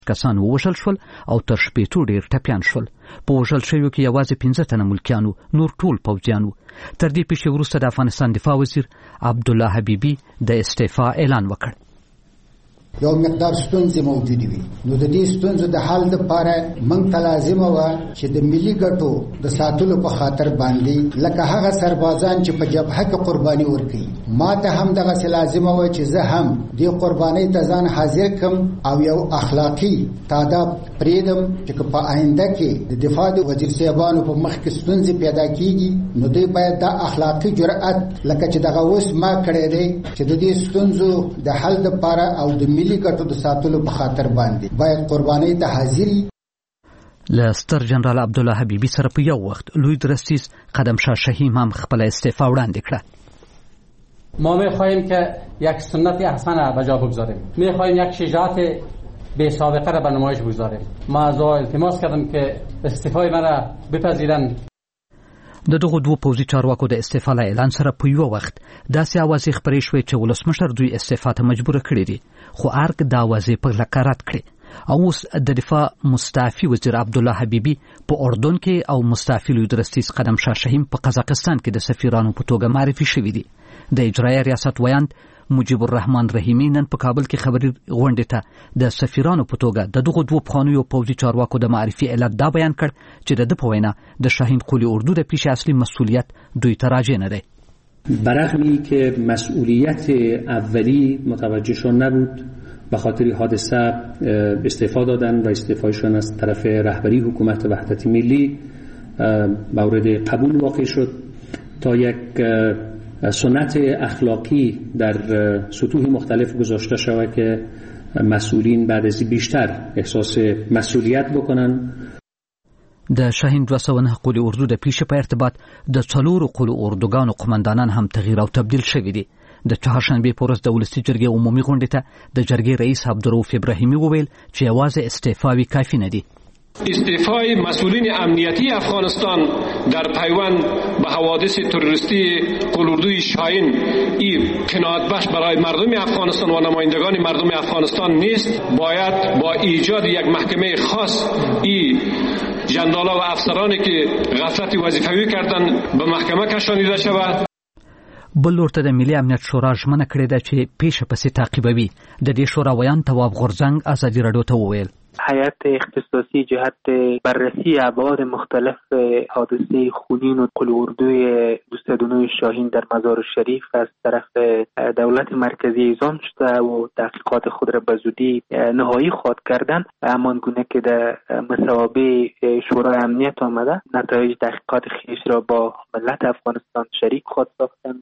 کسان ووژل شول او تر شپېتو ډېر ټپیان شول. په وژل شویو کې یوازې 15 تنه ملکیانو، نور ټول پوځیانو. تر دې پیښې وروسته د افغانستان دفاع وزیر عبدالله حبیبي د استعفا اعلان وکړ. یو مقدار ستونزې موجودې وي، نو د دې ستونزو د حل لپاره موږ ته لازمه وه چې د ملي ګټو د ساتلو په خاطر باندې لکه هغه سربازان چې په جبهه کې قرباني ورکوي، ما ته هم دغسې لازمه وه چې زه هم دې قربانۍ ته ځان حاضر کړم او یو اخلاقي تاداب پرېږدم چې که په آینده کې د دفاع د وزیر صاحبانو په مخ کې ستونزې پیدا کېږي، نو دوی باید دا اخلاقي جرأت لکه چې دغه اوس ما کړی دی چې د دې ستونزو د حل لپاره او د ملي ګټو د ساتلو په خاطر باندې باید قربانۍ ته حاضري. له ستر جنرال عبدالله حبیبي سره په یو وخت لوی درستیز قدم شاه شهیم هم خپل استعفا وړاندې کړه. ما می‌خواهیم که یک سنت حسن به جا بگذاریم، می‌خواهیم یک شجاعت بی سابقه را به نمایش بگذاریم. ما از التماس کردم که استعفای مرا بپذیرند. د دغو دوه پوځي چارواکو د استعفا له اعلان سره په یو وخت داسې اوازې خپرې شوې چې ولسمشر دوی استعفا ته مجبوره کړي دي، خو ارګ دا اوازې په کلکه رد کړې. او اوس د دفاع مستعفي وزیر عبدالله حبیبي په اردن کې او مستعفي لوی درستیز قدم شاه شهیم په قزاقستان کې د سفیرانو په توګه معرفي شوي دي. د اجرایه ریاست ویاند مجیب الرحمن رحیمی نن په کابل کې خبري غونډې ته د سفیرانو په توګه د دغو دوه پخوانیو پوځي چارواکو د معرفي علت دا بیان کړ چې د په وینا د شاهین قلی اردو د پیش اصلي مسئولیت دوی ته راجع نه دی. برغمی که مسئولیت اولی متوجهشون نبود، به خاطر حادثه استعفا دادن و استعفایشون از طرف رهبری حکومت وحدت ملی مورد قبول واقع شد تا یک سنت اخلاقی در سطوح مختلف گذاشته شود که مسئولین بعد از بیشتر احساس مسئولیت بکنن. د شاهین 209 قلی اردو د پیش په ارتباط د څلورو قلی اردوګانو قماندانان هم تغییر او تبدیل شوي دي. د چهارشنبې په ورځ د ولسي جرګې عمومي غونډې ته د جرګې رئیس عبدالرؤف ابراهیمي وویل چې یوازې استعفاوی کافی نه دي. استعفای مسئولین امنیتی افغانستان در پیوند به حوادث تروریستی قلوردوی شاهین این قناعت بخش برای مردم افغانستان و نمایندگان مردم افغانستان نیست. باید با ایجاد یک محکمه خاص این جندالا و افسرانی که غفلت وظیفوی کردن به محکمه کشانیده شود. بل ورته د ملي امنیت شورا ژمنه کړې ده چې پیشه پسې تعقیبوي. د دې شورا ویان تواب غورځنګ ازادي راډیو ته وویل هیئت اختصاصی جهت بررسی ابعاد مختلف حادثه خونین و قلی اردوی 209 شاهین در مزار شریف از طرف دولت مرکزی اعزام شده و تحقیقات خود را به زودی نهایی خواهد کردن. همان گونه که در مصوبه شورای امنیت آمده، نتایج تحقیقات خیش را با ملت افغانستان شریک خواهد ساختن.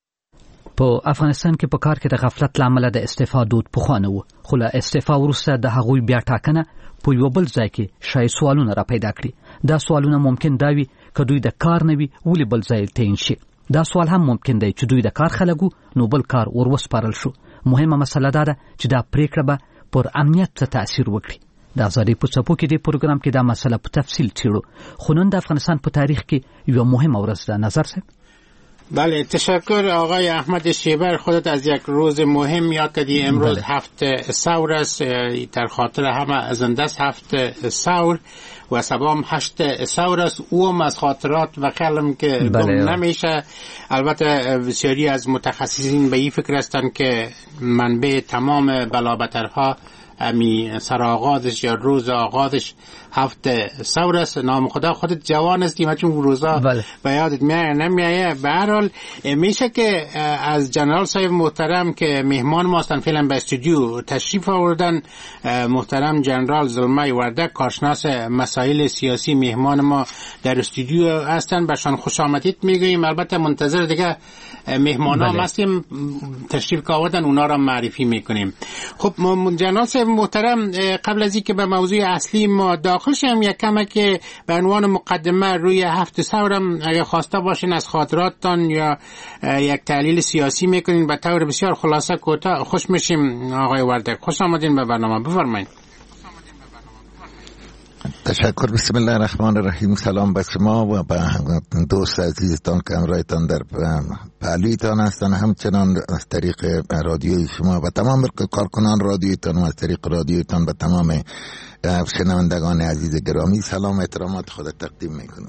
په افغانستان کې په کار کې د غفلت لامل د استعفا دود پخوانه و، خو له استعفا وروسته د هغوی بیا ټاکنه په یو بل ځای کې شاید سوالونه را پیدا کړي. دا سوالونه ممکن دا وي که دوی د کار نه وي ولې بل ځای تعین شي. دا سوال هم ممکن دی چې دوی د کار خلک نو بل کار وروسپارل شو. مهمه مسله دا ده چې دا پریکړه به پر امنیت څه تاثیر وکړي. د ازادۍ په څپو کې د پروګرام کې دا مسله په تفصیل څېړو. خو نن د افغانستان په تاریخ کې یو مهمه ورځ ده. نظر صاحب؟ بله، تشکر آقای احمد شیبر. خودت از یک روز مهم یاد کردی. امروز 7 ثور است، در خاطر همه زنده است 7 ثور و سبام 8 ثور است. او از خاطرات و کلم که گم نمیشه. البته بسیاری از متخصصین به این فکر هستند که منبع تمام بلابترها امی سرآغازش یا روز آغازش 7 ثور است. نام خدا خودت جوان هستی، چون روزا به یادت میایه نمیایه. به هر حال میشه که از جنرال صاحب محترم که مهمان ما هستن فعلا به استودیو تشریف آوردن، محترم جنرال زلمای وردک کارشناس مسائل سیاسی مهمان ما در استودیو هستن، بهشان خوش آمدید میگوییم. البته منتظر دیگه مهمان ها هستیم تشریف که آوردن، اونا را معرفی میکنیم. خب جنرال صاحب محترم، قبل از اینکه به موضوع اصلی ما داخل شیم یک کمک که به عنوان مقدمه روی 7 ثورم اگه خواسته باشین از خاطراتتان یا یک تحلیل سیاسی میکنین به طور بسیار خلاصه کوتاه خوش میشیم. آقای وردک خوش آمدین به برنامه، بفرمایید. تشکر. بسم الله الرحمن الرحیم. سلام به شما و به دوست عزیزتان که همراهتان در پهلویتان هستن، همچنان از طریق رادیوی شما و تمام کارکنان رادیویتان و از طریق رادیویتان به تمام شنوندگان عزیز گرامی سلام احترامات خود تقدیم میکنم.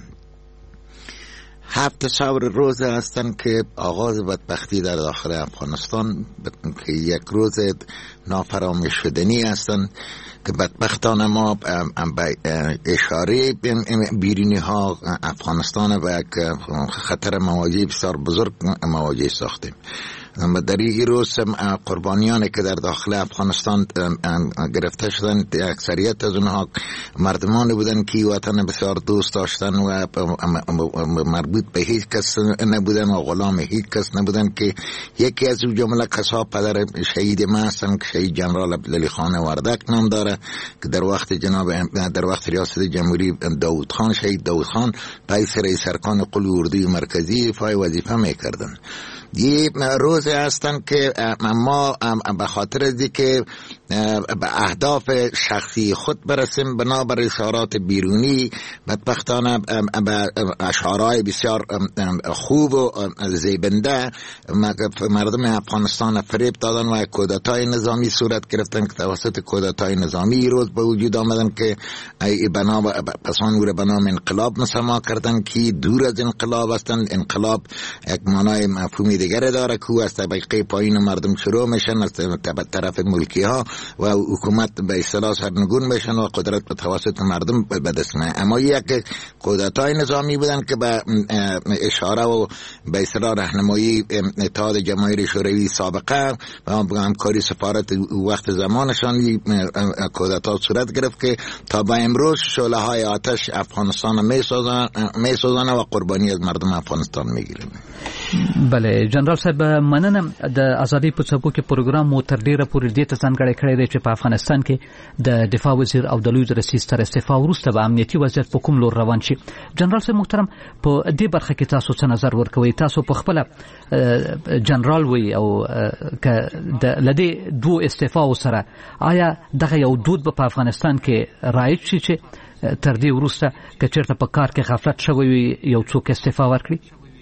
7 ثور روز هستند که آغاز بدبختی در داخل افغانستان که یک روز نافراموش شدنی هستند که بدبختان ما به اشاره بیرونی ها افغانستان به یک خطر مواجه بسیار بزرگ مواجه ساختیم. و در این روز قربانیانی که در داخل افغانستان گرفته شدند اکثریت از اونها مردمانی بودند که وطن بسیار دوست داشتن و مربوط به هیچ کس نبودن و غلام هیچ کس نبودن، که یکی از اون جمله کسا پدر شهید ما هستند که شهید جنرال عبدالعلی خان وردک نام داره که در وقت ریاست جمهوری داود خان شهید داود خان رئیس ارکان قوه اردوی مرکزی فای وظیفه میکردن. یه روز هستن که ما به خاطر از که به اهداف شخصی خود برسیم بنابر اشارات بیرونی بدبختانه به اشارهای بسیار خوب و زیبنده مردم افغانستان فریب دادن و کودتای نظامی صورت گرفتن که توسط کودتای نظامی روز به وجود آمدن که پسان او را به نام انقلاب مسما کردن که دور از انقلاب هستند. انقلاب یک معنای مفهومی دیگر داره که از طبقه پایین مردم شروع میشن، از طرف ملکی ها و حکومت به اصطلاح سرنگون میشن و قدرت به توسط مردم به دست میاد. اما یک کودتای نظامی بودن که به اشاره و به اصطلاح راهنمایی اتحاد جماهیر شوروی سابقه و همکاری سفارت وقت زمانشان کودتا صورت گرفت که تا به امروز شعله های آتش افغانستان میسوزن و قربانی از مردم افغانستان میگیرن. بله جنرال صاحب، مننه. د ازادي په څپو کې پروګرام مو تر ډیره پورې دې ته ځانګړی کړی دی چې په افغانستان کې د دفاع وزیر او د لوی رئیس تر استعفا وروسته به امنیتي وضعیت په کوم لور روان شي. جنرال صاحب محترم، په دې برخه کې تاسو څه نظر ورکوي؟ تاسو په خپل جنرال وی او که د لدې دوه استعفا سره آیا دغه یو دود په افغانستان کې رایج شي چې تر دې وروسته که چیرته په کار کې غفلت شوی وي یو څوک استعفا ورکړي؟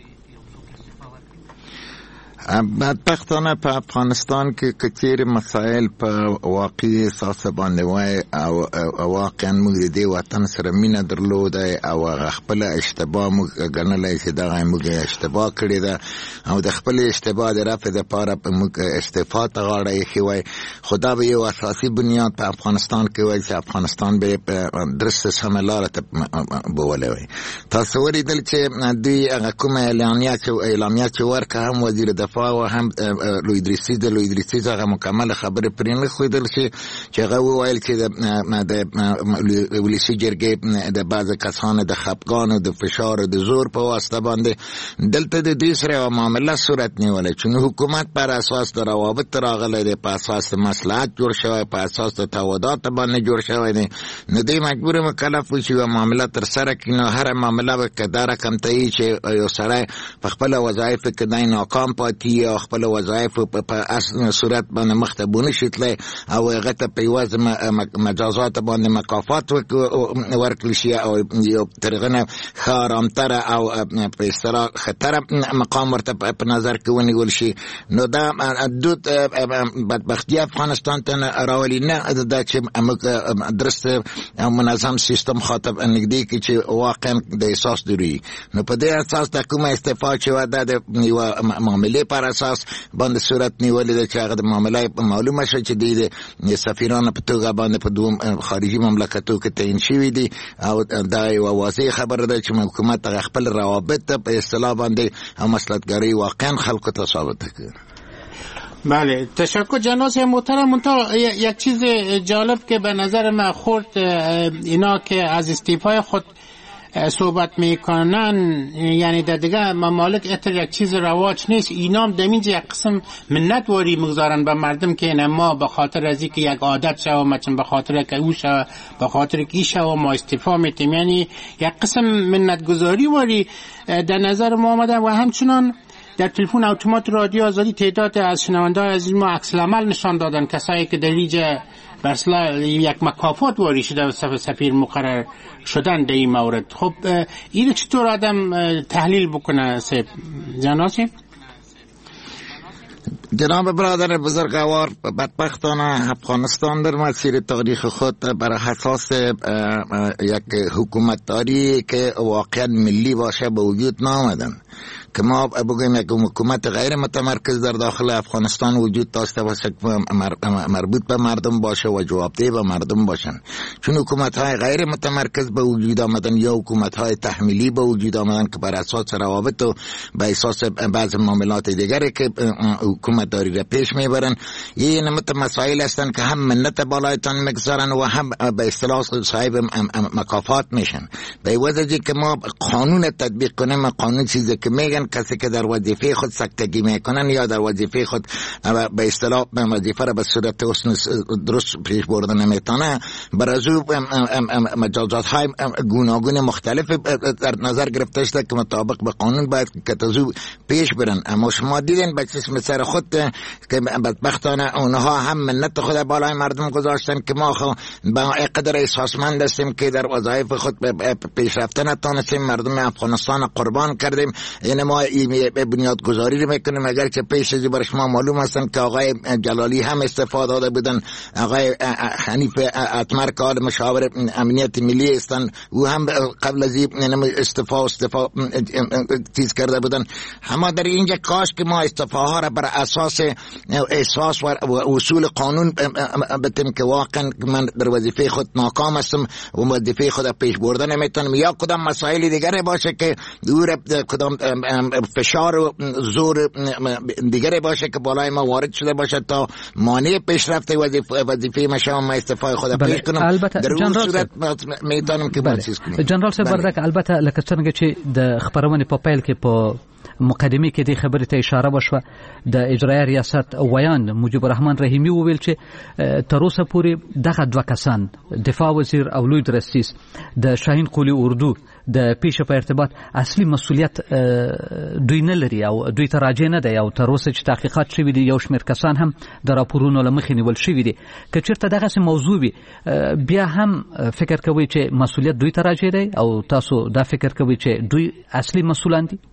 بدبختانه په افغانستان کې کثیر مسائل په واقعي اساس باندې وای او واقعا موږ د وطن سره مینه درلوده او خپل اشتباه موږ ګڼلای چې دغه موږ اشتباه کړی ده او د خپل اشتباه د رفع لپاره موږ استعفا ته غاړه ایښې وای. خدا به یو اساسي بنیاد په افغانستان کې وای چې افغانستان به درسته سمه لاره ته بولی وای. تاسو ولیدل چې دوی هغه کومه اعلامیه چې ورکه هم وزیر دفاع و هم لوی ادریسي هغه مکمل خبره پرې نه ښودل شي چې هغه وویل چې د ولسي جرګې د بعض کسانو د خپګان او د فشار او د زور په واسطه باندې دلته د دې سره معامله صورت نیولې چې حکومت پر اساس د روابط راغلی دی، په اساس مصلحت جوړ شوی، په اساس د تعهدات باندې جوړ شوی دی. نو دوی مجبور مکلف وي چې یوه معامله ترسره کړي. نو هره معامله به که دا رقم ته وي چې یو سړی په خپله وظایفو کې دی ناکام پاتې یا خپل وظایف په اصل صورت باندې مخته بونه شتله او هغه ته په یوازې مجازات باندې مکافات ورکړل شي او یو طریقه خارامتره او په اصطلاح خطر مقام ورته په نظر کې ونیول شي. نو دا دود بدبختی افغانستان ته راولي نه دا چې موږ درست او منظم سیستم خاطب نږدې کې چې واقعا د احساس دروي. نو په دې اساس د کومه استعفا چې ودا د یو معاملې پر اساس باندې صورت نیولې ده چې هغه د معاملې معلومه شي چې د سفیرانو په توګه باندې په دوه خارجي مملکتو کې تعیین شوي دي او دا یو واضح خبره ده چې حکومت خپل روابط په اصطلاح باندې او مصلحتګري واقعا خلکو ته ثابت کړي. بله تشکر جناب محترم. منتها یک چیز جالب که به نظر من خورد اینا که از استعفای خود صحبت میکنن، یعنی در دیگه ممالک اتر یک چیز رواج نیست، اینا هم دمینجا یک قسم منت واری مگذارن به مردم که ما به خاطر از اینکه یک عادت شو مثلا به خاطر که او شو به خاطر که ای شو ما استعفا میتیم، یعنی یک قسم منت گذاری واری در نظر ما آمده. و همچنان در تلفن اتومات رادیو آزادی تعداد از شنونده‌های عزیز ما عکس العمل نشان دادن، کسایی که در لیج برسلا یک مکافات واری شده و سفیر مقرر شدن در این مورد. خب این چطور آدم تحلیل بکنه جناسی؟ جناب برادر بزرگوار، بدبختانه افغانستان در مسیر تاریخ خود بر اساس یک حکومتداری که واقعا ملی باشه به وجود نآمدن. که ما بگویم یک حکومت غیر متمرکز در داخل افغانستان وجود داشته باشه، مربوط به مردم باشه و جوابدهی به مردم باشن. چون حکومت‌های غیر متمرکز به وجود آمدن یا حکومت‌های تحمیلی به وجود آمدن که بر اساس روابط و به اساس بعض معاملات دیگری که حکومت داری را پیش میبرن، این مسائل هستند که هم منت بالایتان میگذارن و هم به اصطلاح صاحب مکافات میشن. به وجهی که ما قانون تطبیق کنیم، قانون چیزی که میگن کسی که در وظیفه خود سکتگی میکنن یا در وظیفه خود به اصطلاح وظیفه را به صورت درست پیش بردن نمیتونه، بر از او مجازات های گوناگون مختلف در نظر گرفته شده که مطابق به قانون باید که تزو پیش برن. اما شما دیدین به چشم سر خود که بدبختانه اونها هم منت خود بالای مردم گذاشتن که ما با قدر احساسمند هستیم که در وظایف خود پیشرفته نتونستیم، مردم افغانستان قربان کردیم. یعنی ما بنیادگذاری رو میکنیم، اگر که پیش از برای شما معلوم هستن که آقای جلالی هم استفاده داده بودن، آقای حنیف اتمر که مشاور امنیت ملی هستن او هم قبل از این استفاده چیز کرده بودن. اما در اینجا کاش که ما استفاده را بر اساس احساس و اصول قانون بتیم که واقعا من در وظیفه خود ناکام هستم و وظیفه خود پیش بردن نمیتونم، یا کدام مسائل دیگری باشه که دور کدام فشار و زور دیگری باشه که بالای ما وارد شده باشه تا مانع پیشرفت وظیفه ما استفاده خود پیش کنم. در اون صورت میتونم که چیز کنم. جنرال صاحب بردک البته لکه څنګه چې د خبرونه په پیل کې په مقدمه کې د خبرې ته اشاره وشوه، د اجرایي ریاست ویان مجيب الرحمن رحیمی وویل چې تر اوسه پورې دغه دوه کسان دفاع وزیر او لوی درستیس د شاهین قولی اردو د پیښې په ارتباط اصلي مسولیت دوی نه لري او دوی ته راجع نه دی، او تر اوسه چې تحقیقات شوي دي یو شمېر کسان هم د راپورونو له مخې نیول شوي دي. که چېرته دغسې موضوع وي بیا هم فکر کوئ چې مسولیت دوی ته راجع دی او تاسو دا فکر کوئ چې دوی اصلي مسؤلان دي؟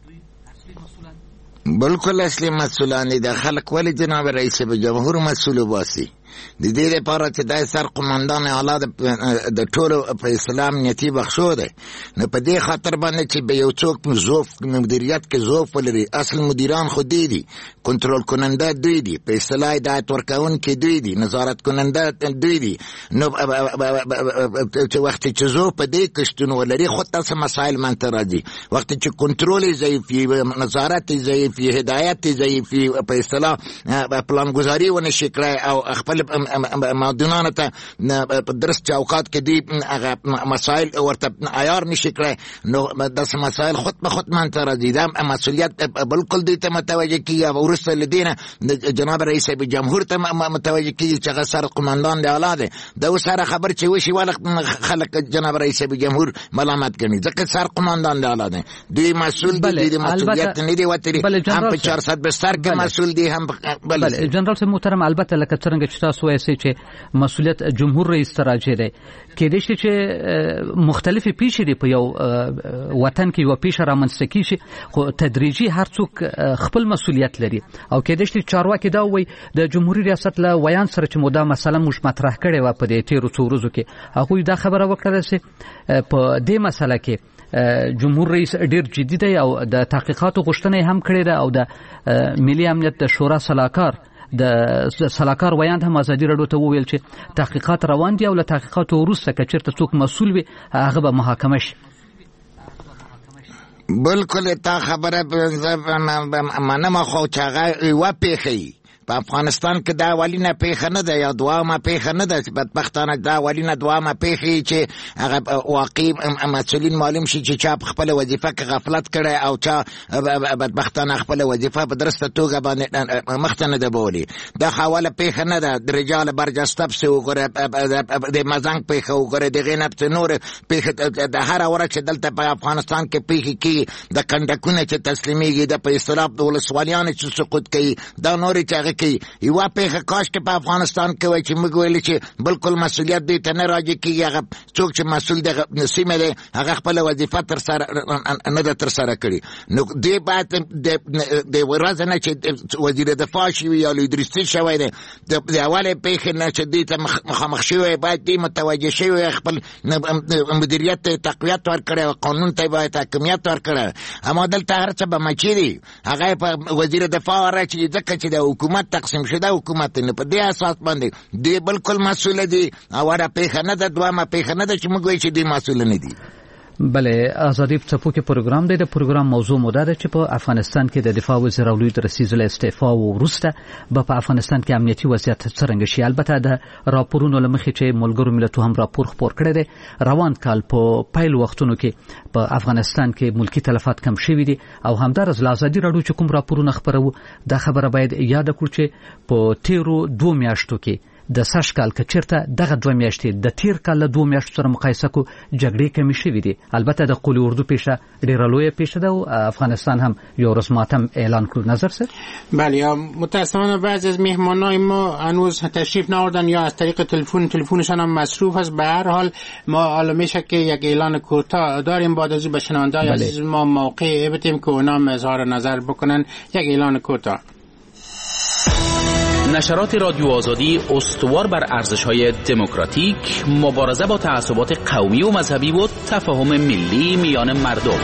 بالکل اصلي مسؤلان دي. د خلک ولې جناب رئیس جمهور مسؤل باسي؟ د دې لپاره چې د سر قومندان اعلی د ټولو په اسلام نیتی بخښو دی، نو په دې خاطر باندې چې به یو څوک ظروف مدیریت کې ظروف ولري، اصل مدیران خو دي کنټرول کننده دوی دي، په اصطلاح هدایت ورکوونکي دوی دي، نظارت کننده دوی دي. نو چې وخت چې ظروف په دې کې شتون ولري خود تاسو مسائل منته راځي. وخت چې کنټرول ضعیف وي، نظارت ضعیف وي، هدایت ضعیف وي، په اصطلاح پلانګذاري ونشي کړای او خپل مادونانو ته په درست چوکات کې دی هغه مسائل ورته عیار نشي کړای، نو داسې مسائل خود به خود منته راځي. دا مسؤلیت بالکل دی ته متوجه کیږي او وروسته له دې نه جناب رئیس جمهور ته متوجه کیږي چې هغه سر قومندان دی اعلی دی. دا اوس هره خبر چې وشي ولې خلک جناب رئیس جمهور ملامت کوي ځکه سر قومندان دی اعلی دی، دوی مسؤل دي، د مسؤلیت نه دی وتري، هم په 400 بستر کې مسؤل دي هم. بله جنرال صاحب محترم، البته لکه څنګه چې تاسو وایئ چې مسؤلیت جمهور رئیس ته راجع دی، کېدای شي چې مختلفې پیښې دي په یو وطن کې یوه پیښه رامنځته کېږي، خو تدریجي هر څوک خپل مسؤلیت لري او کېدای شي چارواکي دا ووایي د جمهوري ریاست له ویان سره چې دا مسله موږ مطرح کړې وه په دې تېرو څو ورځو کې، هغوی دا خبره وکړله چې په دې مسله کې جمهور رئیس ډیر جدي دی او د تحقیقاتو غوښتنه هم کړې ده او د ملي امنیت د شورا سلاکار د سلاکار ویاند هم ازادي راډیو ته وویل چې تحقیقات روان دي او له تحقیقاتو وروسته که چېرته څوک مسؤل وي هغه به محاکمه شي. بالکل تا خبره منم خو چې هغه یوه پیښه په افغانستان کې دا اولینه پیښه نه ده یا دوامه پیښه نه ده، بدبختانه دا اولینه دوامه پیښه چې هغه واقعي مسؤلین معلوم شي چې چا په خپل وظیفه کې غفلت کړي او چا بدبختانه خپل وظیفه په درسته توګه باندې مخته نه ده بولي. دا حواله پیښه نه ده. د رجال برجسته پسې وګوره، د مزنګ پیښه وګوره، د غینب نور پیښه، د هر ورځ چې دلته په افغانستان کې پیښې کېږي، د کنډکونه چې تسلیمیږي، د په اصطلاح د ولسوالیانو چې سقوط کوي، دا نورې چې هغه کوي. یوه پیښه کاش کې په افغانستان کې وای چې موږ ویلې چې بالکل مسؤلیت دې ته نه راجع کېږي، هغه څوک چې مسؤل د سیمې دی هغه خپله وظیفه نه ده ترسره کړې. نو دې باید د ورځې نه چې وزیر دفاع شوي یا لیدرستي شوی دی، د اولې پیښې نه چې دې ته مخامخ شوی باید دې متوجه شوی خپل مدیریت ته تقویت ورکړی او قانون ته باید حاکمیت ورکړی. اما دلته هر څه به مچې دي، هغه په وزیر دفاع راچي ځکه چې د حکومت تقسیم شده حکومت نه په دې اساس باندې دې بالکل مسؤل دي. اوله پیښه نه ده، دوامه پیښه نه ده چې موږ وایو چې دې مسؤل نه دي. بله، آزادی څپو کې پروګرام دی. د پروګرام موضوع موده ده چې په افغانستان کې د دفاع وزیر او لوی رئیس استعفا وروسته به په افغانستان کې امنیتي وضعیت څرنګه شي. البته د راپورونو لمخې چې ملګرو ملتونو هم راپور خپور کړی دی، روان کال په پیل وختونو کې په افغانستان کې ملکی تلفات کم شوي دي او همدارس آزادي راډیو چې کوم راپورونه خپرو دا خبره باید یاد کړو چې په تیرو 2 میاشتو کې د سږ کال کې چیرته دغه 2 میاشتې د تیر کال له 2 میاشتو سره مقایسه کو جګړې کمې شوې دي. البته د قول اردو پیښه ډیره لویه پیښه ده او افغانستان هم یو ورځ ماتم اعلان کړ. نظر سر بله، متاسفانه بعضی از مهمانای ما هنوز تشریف نآوردن یا از طریق تلفنشان هم مصروف است. به هر حال ما حالا میشه که یک اعلان کوتاه داریم بعد از به شنونده‌های عزیز ما موقع بدیم که اونام اظهار نظر بکنن. یک اعلان کوتاه. نشرات رادیو آزادی استوار بر ارزش‌های دموکراتیک، مبارزه با تعصبات قومی و مذهبی و تفاهم ملی میان مردم.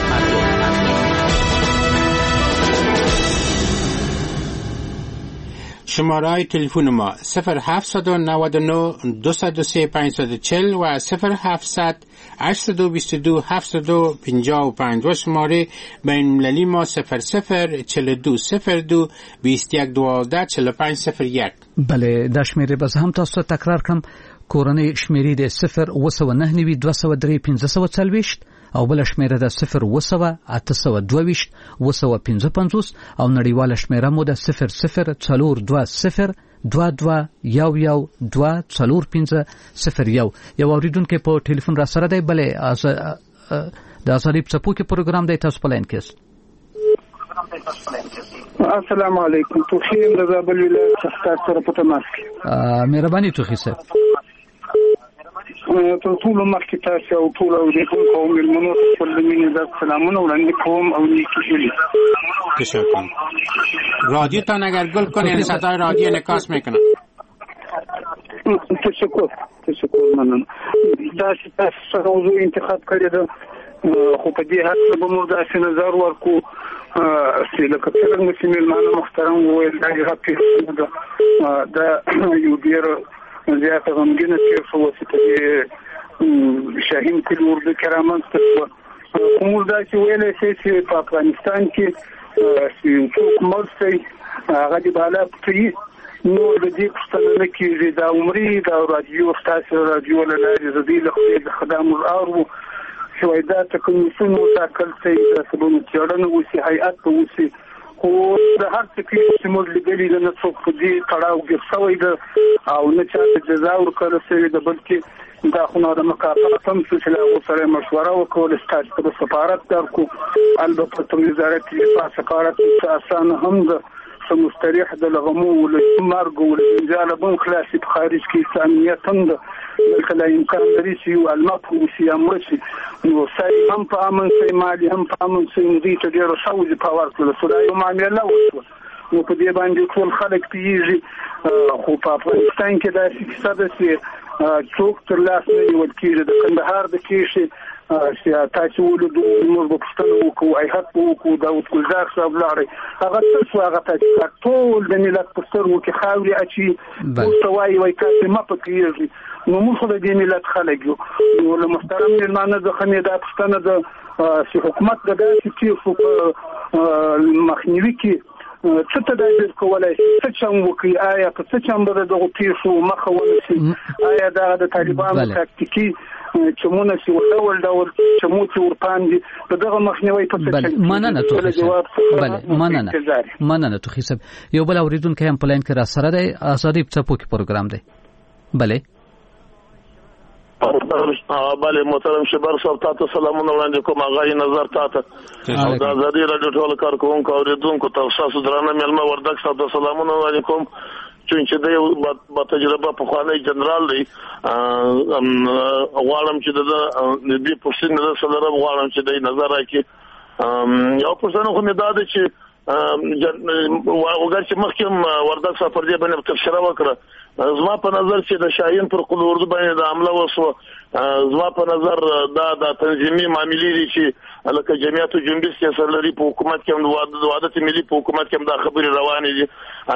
شماره تلفن ما 0799 203 540 و 0700 822 755 و شماره بین‌المللی ما 004202 2112 4501. بله، دا شمیره باز هم تاسو تکرار کړم. کورنۍ شمیرې د 0992 203 1540 او بل شمیره د 0 822 255 او نړیواله شمیره مو د 0042 2211245001. یو اوریدونکو په ټلیفون را سره دی. بله، د آزادی څپو کې پروګرام دی، تاسو په لاین کې یاست. السلام علیکم. توخی د زابل ولایت څخه سره په تماس کې. مهرباني توخی صاحب. ټول مخکې تاسو او ټول اوریدونکو او ملمنو ته مینه د سلامونه وړاندې کوم او نیکی هیلې. تشکر. رادیوتان اگر گل کنین صدای رادیو انعکاس میکنه. تشکر ممنون. تاسو موضوع انتخاب کړی ده خو په دې حق به موږ داسې نظر ورکو چې لکه څنګه چې ملمانو محترم وویل دا یو پیښه ده، دا یو ډېر زیاته غمګینه پیښه وه چې په دې شاهین کلي اردو کې رامنځته شوه. خو موږ داسې ویلی شئ چې په افغانستان کې چې څوک مړ شي هغه د بالا پټوي. نو د دې پوښتنه نه کېږي. دا عمري دا رادیو ستاسو رادیو له لارې زه دې له خدای د خدام الاورو چې وایي دا ته کمیسیون وټاکل شي، دا سبونو څېړنه وشي، هیئت به وشي. خو د هر څه کې چې موږ لیدلي ده نه څوک په دې تړاو ګیر شوی ده او نه چا ته جزا ورکړل شوې ده، بلکې دا خو نو د مکافات هم چې له هغو سره یې مشوره وکړل. ستاسو ته به سفارت درکړو. البته په وزارت دفاع سفارت اسانه هم ده مستریح د لغمو له مرګ او له جنجال بون خلاصي په خارج کې امنیت هم ده، بلکې لا امکان لري چې یو الماط وشي یا مړ شي. نو سړی هم په امن شي، مالي هم په امن شي. نو دوی ته ډېره ښه وظیفه ورکړله شوه. دا یو معامله وشوه. نو په دې باندې ټول خلک پوهېږي. خو په افغانستان کې داسې کیسه ده چې څوک تر لاس نه نیول کېږي. د کندهار د کیسې چې تاسو ولودو موږ به پوښتنه وکړو، هیئت به وکړو، داود ګلزار صاحب لاړی، هغه څه شو؟ هغه تاسو ټول د ملت په سترګو کې خاورې اچي، ورته وایي تاسو مه پکېږئ. نو موږ خو د دې ملت خلک یو. نو له محترم مېلمانه څخه مې دا پوښتنه ده چې حکومت د داسې پیښو په مخنیوي کې څه تدابیر کولای شي، څه چم وکړي، آیا په څه چم به دغه پیښو مخه ونیسي، آیا دا د طالبانو تاکتیکي چمونه چې ډول چمو چې ورپاندې دغه مخنیوي په څه بله مننه توخی صاحب. یو بل اوریدونکی هم په لاین کې را سره دی. ازادي څپو کې پروګرام دی. بله بله محترم شبر صاحب تاسو سلامونه وړاندې کوم. هغه نظر تاسو د ازادي رادیو ټول کارکونکو اوریدونکو تاسو درانه ملما وردک صاحب سلامونه وړاندې کوم چې د با تجربه په خوانی جنرال دی. غواړم چې د دې پوښتنې د سره غواړم چې د نظر راکړي. یو پوښتنه خو مې دا ده چې وګر چې مخکې وردک صاحب پر دې باندې تفسیر وکړه. زما په نظر چې د شاهین پر قل اردو باندې د عمله وسو، زما په نظر دا تنظیمي معاملې دي چې لکه جمعیت جنبی سیاست لري په حکومت کې هم د وحدت ملي په حکومت کې هم دا خبرې روانې دي.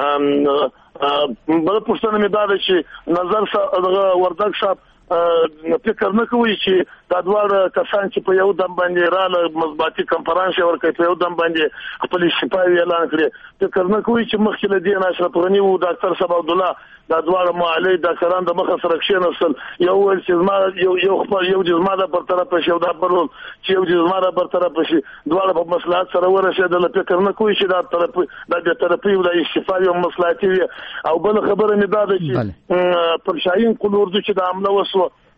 بل پوښتنه مې دا ده چې نظر وردک صاحب فکر نه کوي چې دا دواړه کسان چې په یو دم باندې رااله مثبتي کنفرانس ورکړي، په یو دم باندې خپل استعفا اعلان کړي، فکر نه کوي چې مخکې له دې اشرف غني او ډاکټر صاحب عبد الله دا دواړه معالي ډاکټران د مخه سره کښېناستل، یو ول چې یو جسمه ده پر طرف شي او دا پر چې یو جسمه ده پر طرف شي، دواړه په مصلحت سره ورسېدل. فکر نه کوي چې دا طرفي او د استعفا یو مصلحتي وي. او بل خبره مې دا ده چې پر شاهین قل اردو چې د عمله وسو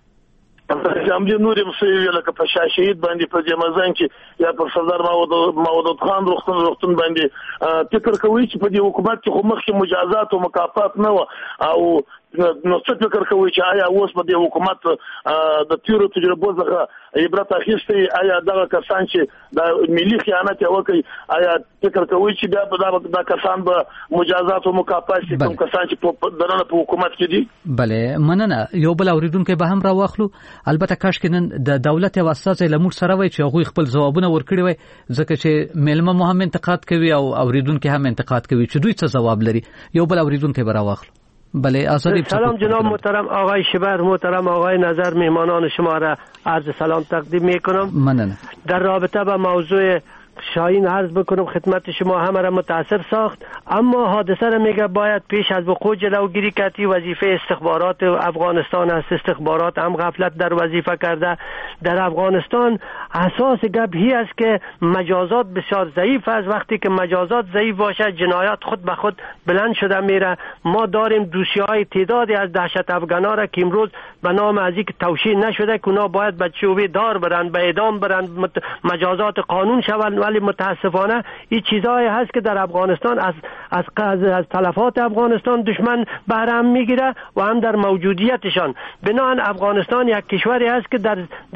جامدی نور مسوي لکه په شهید باندې په جمازان کې یا پر سردار مودود خان روختون باندې فکر کوي چې په دې حکومت کې خو مخکې مجازات او مکافات نه و، او نو څه فکر کوي چې آیا اوس په دې حکومت د تیرو تجربو څخه عبرت اخیستي، آیا دا کسان چې د ملي خیانت وکړي آیا فکر کوي چې بیا دا کسان به مجازات او مکافات شي کوم کسان چې په دننه په حکومت کې دي؟ بله مننه. یو بل اوریدونکو به هم راواخلو. البته کاش کې نن د دولت او اساس لمر سره وای چې هغه خپل ځوابونه ورکړي وای، ځکه چې ملما مو هم انتقاد کوي او اوریدونکو هم انتقاد کوي چې دوی څه ځواب لري. یو بل اوریدونکو به راواخلو. بله آزادی. سلام جناب محترم آقای شبر، محترم آقای نظر، مهمانان شما را عرض سلام تقدیم میکنم. ممنونم. در رابطه با موضوع شاهین عرض بکنم خدمت شما همه را متاثر ساخت، اما حادثه را میگه باید پیش از وقوع جلوگیری کردی. وظیفه استخبارات افغانستان است، استخبارات هم غفلت در وظیفه کرده. در افغانستان اساس گپ هی است که مجازات بسیار ضعیف است. وقتی که مجازات ضعیف باشه جنایات خود به خود بلند شده میره. ما داریم دوسیه‌های تعدادی از دهشت افغانا را که امروز به نام از اینکه توشیح نشده که اونا باید به چوبه دار برن، به اعدام برن، مجازات قانون شوند، ولی متاسفانه این چیزایی هست که در افغانستان از تلفات افغانستان دشمن بهره هم میگیره و هم در موجودیتشان. بنابراین افغانستان یک کشوری است که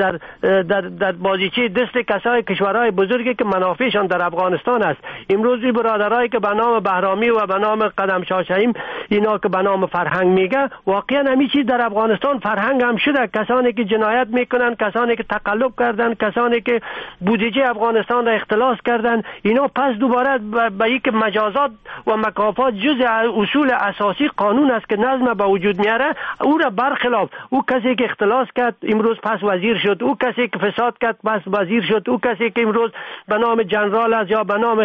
در بازیچه دست کشورهای بزرگی که منافعشان در افغانستان است. امروز این برادرایی که به نام بهرامی و به نام قدم شاه شهیم اینا که به نام فرهنگ میگه، واقعا همین چیز در افغانستان فرهنگ هم شده. کسانی که جنایت میکنن، کسانی که تقلب کردن، کسانی که بودجه افغانستان را اختلاس کردن، اینا پس دوباره به یک مجازات و مکافات جزء اصول اساسی قانون است که نظم به وجود میاره، او را برخلاف او کسی که اختلاس کرد امروز پس وزیر شد، او کسی که فساد کرد پس وزیر شد، او کسی که امروز به نام جنرال است یا به نام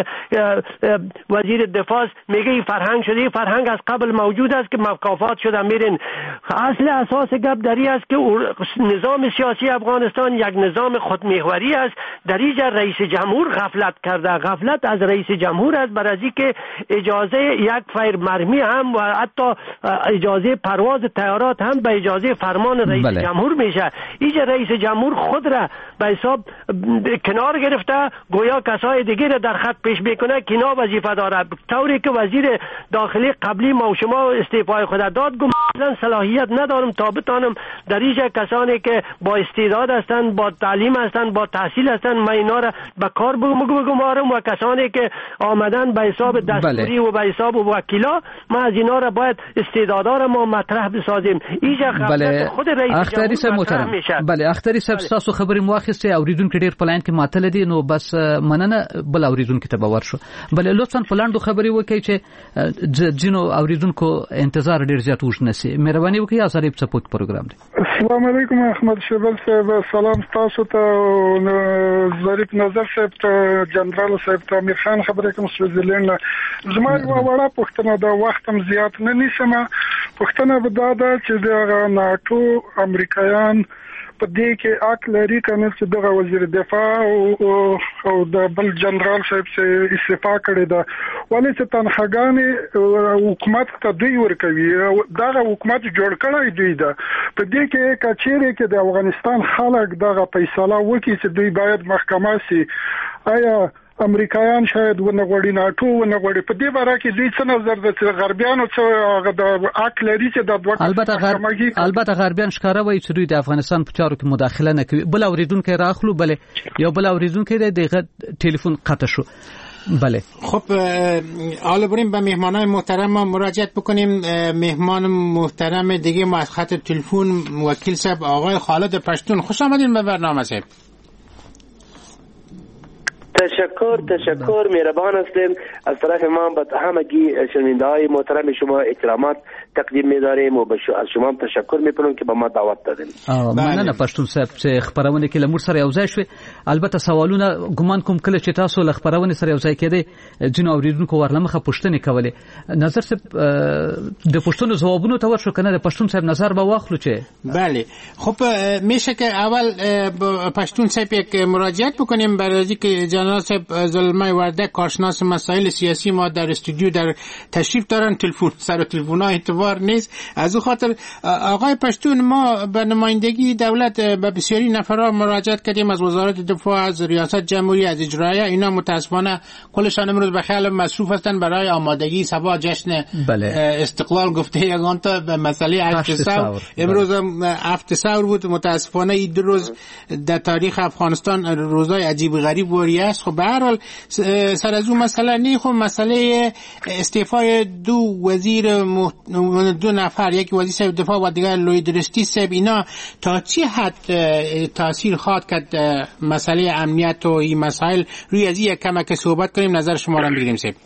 وزیر دفاع میگه این فرهنگ شده. این فرهنگ از قبل موجود است که مکافات شده میرین. اصل اساس گپ دری است که نظام سیاسی افغانستان یک نظام خودمحوری است. در اینجا رئیس جمهور غفلت کرده. غفلت از رئیس جمهور است بر از اینکه اجازه یک فیر مرمی هم و حتی اجازه پرواز طیارات هم به اجازه فرمان رئیس جمهور میشه. اینجا رئیس جمهور خود را به حساب کنار گرفته، گویا کسای دیگه را در خط پیش میکنه که اینا وظیفه داره، طوری که وزیر داخلی قبلی ما و شما استعفای خود داد. گفت مثلا صلاحیت ندارم تا بتانم در اینجا کسانی که با استعداد هستند، با تعلیم هستند، با تحصیل هستند، من اینا را به کار بگمارم و کسانی که آمدن به حساب دستوری و به حساب وکیلا، ما از اینا را باید استعدادا را ما مطرح بسازیم. اینجا خود رئیس جمهور مطرح میشه. بله اختری افسری صاحب تاسو خبرې مواخصه اوریدونکو ډیر پلاین کې ماتل دي نو بس مننه بل اوریدونکو ته باور شو بل لطفا پلاندو خبرې وکړي چې جنو اوریدونکو انتظار ډیر زیات وښ نسی مهرباني وکړئ اسریب سپورت پروګرام دی. السلام علیکم احمد شیبل صاحب سلام تاسو ته ظریف نظر صاحب ته جنرال صاحب ته امیر خان خبرې کوم سویزرلند زما وړه پښتنه د وختم زیات نه نشم پښتنه به دا چې د ناتو امریکایان په دې کې اک لري کنه چې دغه وزیر دفاع او د بل جنرال صاحب چې استعفا کړی دا ولې چې تنخواګانې حکومت ته دوی ورکوي دغه حکومت جوړ کړی دوی دا په دې کې کچېره کې د افغانستان خلک دغه فیصله وکړي چې دوی باید محکمه سي آیا امریکایان شاید ونه غوړي ناتو ونه غوړي په دې باره کې دوی څه نظر د غربیانو څه د اک لري چې د دوه البته غربیان ښکارا وایي چې دوی د افغانستان په چارو کې مداخله نه کوي بل اوریدونکو راخلو بل یو بل اوریدونکو دغه ټلیفون قطع شو بله خب حالا بریم به مهمانای محترم مراجعت بکنیم. مهمان محترم دیگه ما از خط تلفن وکیل صاحب آقای خالد پشتون خوش آمدین به برنامه صاحب. تشکر مهربان هستیم از طرف ما به همگی شنونده‌های محترم شما احترامات تقدیم می‌داریم و از شما هم تشکر می‌کنم که به ما دعوت دادین. مننه پښتون صاحب چې خبرونه کې لمر سره یوځای شوي البته سوالونه ګمان کوم کله چې تاسو له خبرونه سره یوځای کېدې جن اوریدونکو ورلمخه پښتنې کولې نظر صاحب د پښتون جوابونو ته ورشو کنه د پښتون صاحب نظر به واخلو چې بله خب میشه که اول پښتون صاحب یک مراجعت بکنیم برای اینکه جناب صاحب زلمه وردک کارشناس مسائل سیاسی ما در استودیو در تشریف دارن تلفن سر تلفن‌ها اعتبار نیست از اون خاطر آقای پشتون ما به نمایندگی دولت به بسیاری نفرها مراجعت کردیم از وزارت دفاع از ریاست جمهوری از اجرایه اینا متاسفانه کلشان امروز به خیال مصروف هستن برای آمادگی سبا جشن استقلال گفته یگان تا به مسئله هفت ثور امروز هفت ثور بود متاسفانه این دو روز در تاریخ افغانستان روزای عجیب غریب وری است. خب به هر حال سر از اون مسئله نی خب مسئله استعفای دو وزیر دو نفر یکی وزیر دفاع و دیگر لویدرستی صاحب اینا تا چی حد تاثیر خواهد کرد مسئله امنیت و این مسائل روی از این کمک صحبت کنیم نظر شما را بگیریم صاحب.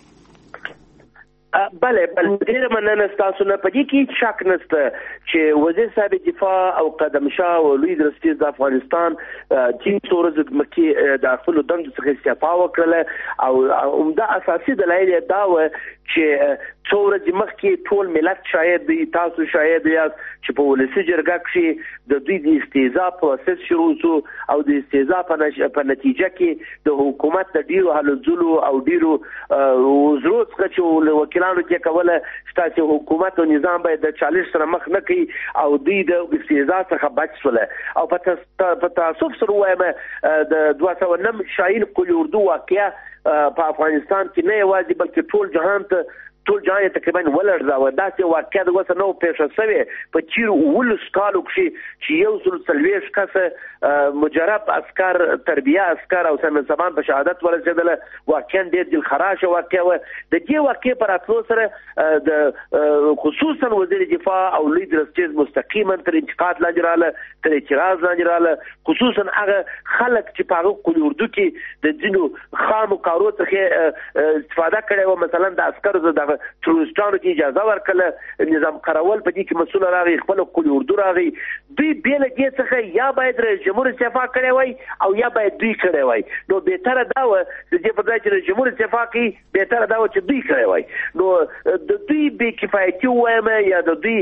بله ډیر مننه تاسو نه پدې کې شک نشته چې وزیر صاحب دفاع او قدمشاه او لوی درستي د افغانستان چې څورز مکه د خپل دند څخه استعفا وکړه او عمده اساسي دلایل دا و چې څورز مخکې ټول ملت شاید تاسو شاید یاست چې په ولسی جرګه کې د دوی د استهزاء پروسس شروع شو او د استهزاء په نتیجه کې د حکومت د ډیرو هلو ځلو او ډیرو وزرو څخه چې وکیلانو کې کوله چې حکومت او نظام باید د 40 سره مخ نه کوي او دوی د استهزاء څخه بچ شول او په تاسف سره وایم د 209 شاهین کلی اردو واقعیا په افغانستان کې نه یوازې بلکې ټول جهان ته تقریبا ولړځاوه داسې واقعیا د وسه نو پیښه شوې په چیرو ولس کالو کې چې یو څل سلويش کسه مجرب عسكر تربیه عسكر او سن زمان په شهادت ورسېدل واقعا ډېر دل خراشه واقعیا و د دې واقع پر اتلو سره د خصوصا وزیر دفاع او لوی درستیز مستقیما تر انتقاد لاندې تر اعتراض لاندې خصوصا هغه خلک چې په کلی اردو کې د دینو خامو کارو څخه استفاده کړي و مثلا د عسكرو د تروریستانو کې اجازه ورکړه نظام قراول په دې کې مسؤل راغی خپل کلی اردو راغی دوی بیل دې څخه یا باید رئیس جمهور استعفا کړي وای او یا باید دوی کړي وای نو به تر دا و چې په ځای چې رئیس جمهور استعفا کوي به تر دا و چې دوی کړي وای نو د دوی به کفایتي وایم یا د دوی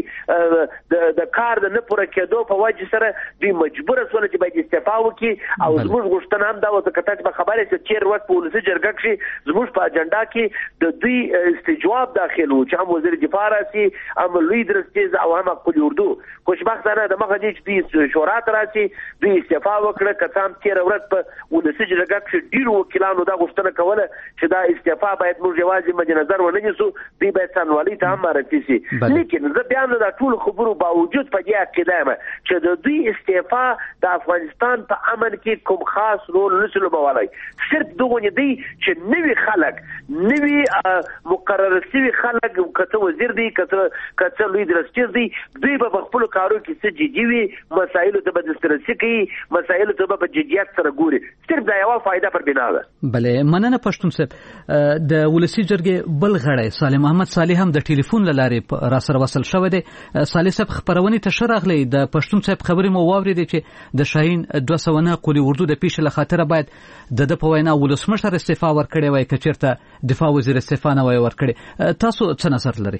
د کار د نه پوره کېدو په وجه سره دوی مجبور شول چې باید استعفا وکړي او زموږ غوښتنه هم دا و چې کته به خبره چې چیر وخت په ولسی جرګه کې زموږ په اجنډا کې د دوی استجواب داخل و چې هم وزیر دفاع راسي هم لوی درستیز او هم کلی اردو خوشبختانه د مخه دې چې شورا راسي دوی استعفا وکړه کتام تیر ورځ په ولسی جرګه کې ډیر وکیلانو دا غوښتنه کوله چې دا استعفا باید موږ جوازي مد نظر ونه نیسو دوی باید سنوالي ته هم معرفي شي لیکن زه بیان د ټول خبرو باوجود په دې عقیده یم چې د دوی استعفا د افغانستان په امن کې کوم خاص رول نشي لوبولای صرف دغه دی چې نوی خلک نوی مقرر شوی خلک کته وزیر دی کته لوی درستیز دی دوی به خپل کارو کې څه جدي وي مسایلو ته به دسترسي کوي مسایلو ته به جديت سره ګوري صرف دا یو فائدہ پر بنا ده. بلې مننه پښتون صاحب د ولسی جرګې بل غړی صالح محمد صالح هم د ټلیفون لارې را سره وصل شوی دی. صالح صاحب خبرونه ته شرغلی د پښتون صاحب خبرې مو واورېدې چې د شاهین 209 قولي اردو د پیښې له خاطر باید د په وینا ولسمشر استعفا ورکړي وای که چیرته دفاع وزیر استعفا نه وای ورکړي. تاسو څه نظر لرئ؟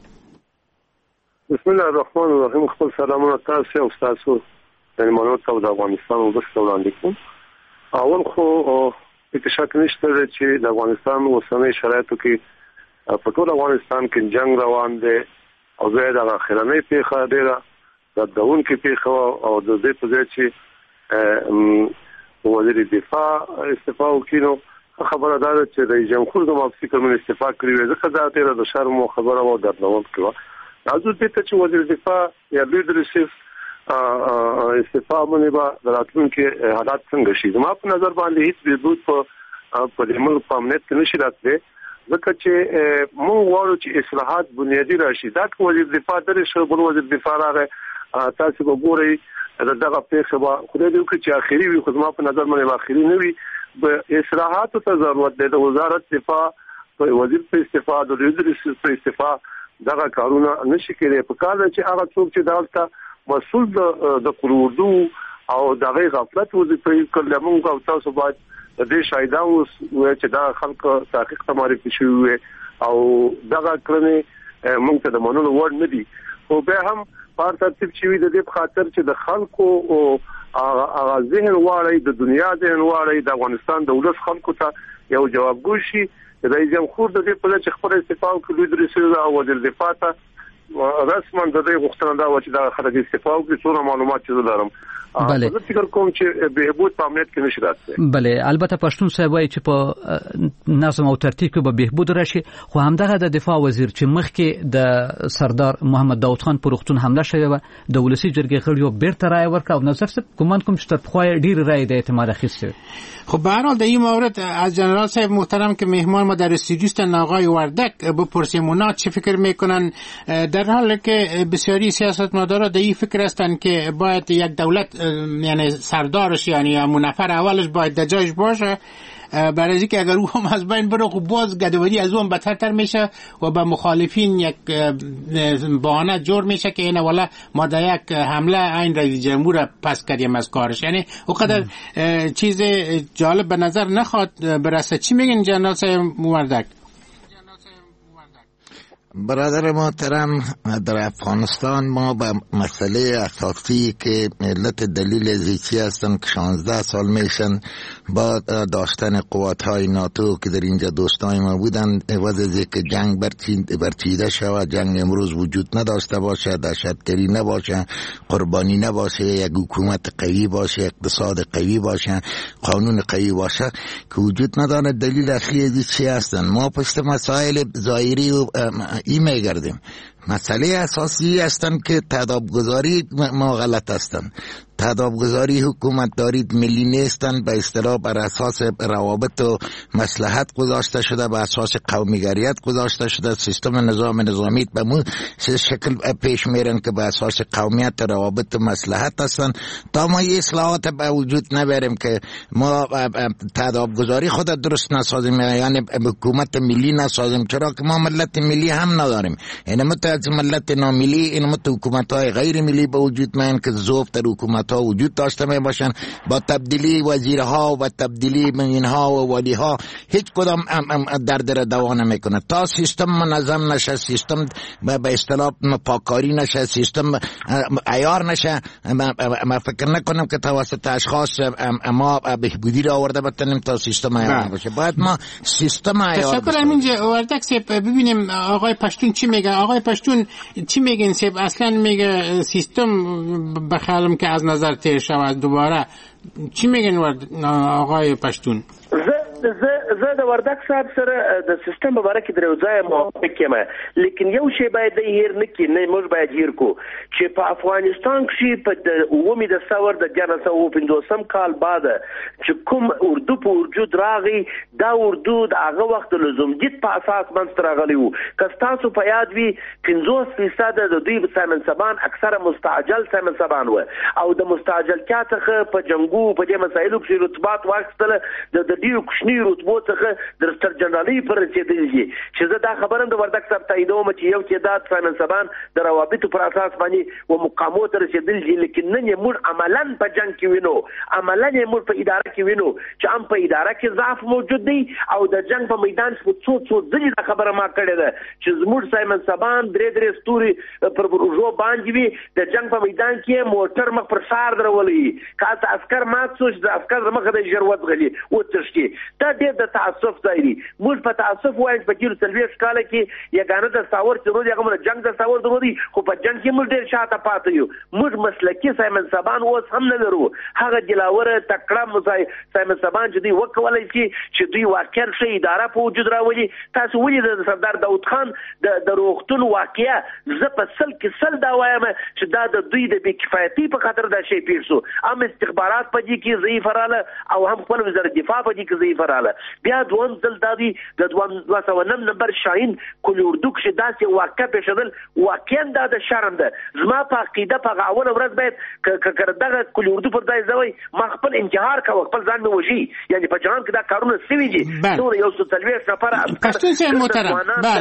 بسم الله الرحمن الرحیم. خپل سلامونه تاسو او تاسو د ملت او د افغانستان او د وړاندې کوم. اول خو هیڅ شک نشته چې د افغانستان اوسنۍ شرایطو کې په ټول افغانستان کې جنگ روان دی او زه د اخرنۍ پیښه ډیره د دون کې پیښه او د دې په ځای چې وزیر دفاع استعفا وکړو خبره ده چې رئیس جمهور د موافقه کوم استعفا کړی وي ځکه دا تیر د شرم خبره او درنوت کړو. راځو دې ته چې وزیر دفاع یا لیډرشپ استعفا باندې به راتلونکي حالات څنګه شي. زما په نظر باندې هیڅ بهبود په دې ملک په امنیت کې نشي راتلی ځکه چې موږ غواړو چې اصلاحات بنیادی راشي. دا وزیر دفاع درې شو بل وزیر دفاع راغی تاسو وګورئ دغه پیښه به خدای دې وکړي چې اخیری وي خو زما په نظر باندې اخیری نه وي. به اصلاحاتو ته ضرورت دی. د وزارت دفاع وزیر په استعفا د لیډرشپ په استعفا دغه کارونه نشي کېدای. په کار چې هغه څوک چې دلته مسؤل د قروردو او دغه غفلت وظیفه کړل موږ او تاسو باید د دې شایده اوس چې دا خلک تحقیق ته معرفي شوی او دغه کړنې موږ ته د منلو وړ نه دي. خو به هم په ترتیب شوی د دې په خاطر چې د خلکو او ذهن واړی د دنیا ذهن واړی د افغانستان د ولس خلکو ته یو جوابګو شي. رئیس جمهور د دې په لور چې خبره استعفا وکړي د رئیس او وزیر دفاع ته رسما د دې غوښتنه دا و چې دا خلک استعفا وکړي څونه معلومات چې لرم. زه فکر کوم چې بهبود په امنیت کې نشي راتلی. بله البته پښتون صاحب وایي چې په نظم او ترتیب کې به بهبود راشي خو همدغه د دفاع وزیر چې مخکې د سردار محمد داود خان پر وختون حمله شوی و د ولسی جرګې غړیو بیرته رای ورکړ او نظر صاحب ګومان کوم چې تر پخوا ډیر رای د اعتماد اخیسته. خب به هر حال در این مورد از جنرال صاحب محترم که مهمان ما در استودیو هستند آقای وردک بپرسیم اونا چه فکر میکنن در حالی که بسیاری سیاستمدارا در این فکر هستند که باید یک دولت یعنی سردارش یعنی همون نفر اولش باید در جایش باشه برای اینکه اگر او هم از بین بره خب باز گدوری از اون بدتر میشه و به مخالفین یک بهانه جور میشه که اینه والا ما در یک حمله این رئیس جمهور پس کردیم از کارش. یعنی اونقدر چیز جالب به نظر نخواد برسه. چی میگین جنرال صاحب وردک؟ برادر محترم در افغانستان ما به مسئله اساسی که ملت دلیل ازیچی هستن که 16 سال میشن با داشتن قواتهای ناتو که در اینجا دوستای ما بودن عوض از که جنگ برچیده شود جنگ امروز وجود نداشته باشه دهشتگری نباشه قربانی نباشه یک حکومت قوی باشه اقتصاد قوی باشه قانون قوی باشه که وجود نداره دلیل اصلی ازیچی هستن. ما پشت مسائل ظاهری و این میگردیم. مسئله اساسی هستند که تدابگذاری ما غلط هستند. تدابگذاری حکومت دارید ملی نیستند به اصطلاح بر اساس روابط و مصلحت گذاشته شده به اساس قومیگریت گذاشته شده. سیستم نظامی به مو شکل پیش میرن که به اساس قومیت روابط و مصلحت هستند. تا ما این اصلاحات به وجود نبریم که ما تدابگذاری خود درست نسازیم یعنی حکومت ملی نسازیم چرا که ما ملت ملی هم نداریم. یعنی از ملت ناملی این حکومت‌های غیر ملی به وجود میان که ضعف در حکومت‌ها وجود داشته می باشن با تبدیلی وزیرها و تبدیلی اینها و ولیها هیچ کدام درد دوام نمیکنه تا سیستم منظم نشه سیستم به اصطلاح پاکاری نشه سیستم عیار نشه. ما فکر نکنم که توسط اشخاص ما بهبودی را آورده بتونیم تا سیستم عیار باشه. باید ما سیستم عیار باشه. تشکر اینجا وردک صاحب ببینیم آقای پشتون چی میگه. آقای پشتون چی میگین صاحب اصلا میگه سیستم بخالم که از نظر تیر شود دوباره چی میگین آقای پشتون؟ زه د وردګ صاحب سره د سیستم په اړه کې درو ځای موافق یم، لیکن یو شی باید هیر نه کړي، نه موږ باید هیر کو چې په افغانستان کې په اومي د ثور د 1950 کال بعد چې کوم اردو په وجود راغی، دا اردو د هغه وخت لزومجیت په اساس منځ راغلی وو. که تاسو په یاد وي 50% د دوی سایمن سبان اکثره مستعجل سایمن سبان و، او د مستعجلتیا څخه په جنگو په دې مسایلو کې رتبات واخیستل، د ډیرو کوچنی رتبو څخه د ستر جنرالي پر رسیدلی چې زه دا خبرم د وردګ صاحب تاییدوم چې یو تعداد سایمن سبان د روابطو پر اساس باندې و مقامو ته رسیدلی، لیکن نن یې موږ عملاً په جنگ کې وینو، عملاً یې موږ په اداره کې وینو چې هم په اداره کې ضعف موجود دی، او د جنگ په میدان کې څو ځلې دا خبره ما کړې ده چې زموږ سایمن سبان درې ستوري پر روزو باندې وي، د جنگ په میدان کې موټر مخ پر سار درولي، کاته عسكر مات شو چې د عسكر مخه د ژروت غلي او تشکی. دا ډېر د تعصب ځای دی. موږ په تعصب وایو په تیر 40 کال کې یګانه د ساور چې روزي هغه جنگ د ساور درودي، خو په جنگ کې موږ ډېر شاته پاتې یو. موږ مسلکي سایمن سبان اوس هم نه لرو، هغه جلاوره تکړه سایمن سبان چې دوی وکولای شي چې دوی واقعا شي اداره په وجود راولي. تاسو ولې د سردار داود خان د روغتون واقعیا زه په سل کې دا وایم چې دا د دوی د بیکفایتي په خاطر دا شی پیښ شو، هم استخبارات په دې کې ضعیف رااله او هم خپل وزارت دفاع په دې کې ضعیف رااله. بیا دوم ځل د 209 نمبر شاهین کل اردو کې داسې واقع پیښدل، واقعا دا د شرم ده. زما په عقیده په غاول ورځ باید دغه کل اردو پر ځای زوي ما خپل انتحار کوم، خپل ځان مې وشي، یعنی په جهان کې دا کارونه سوي دي. نور یو څه تلويش نفر پښتون صاحب محترم،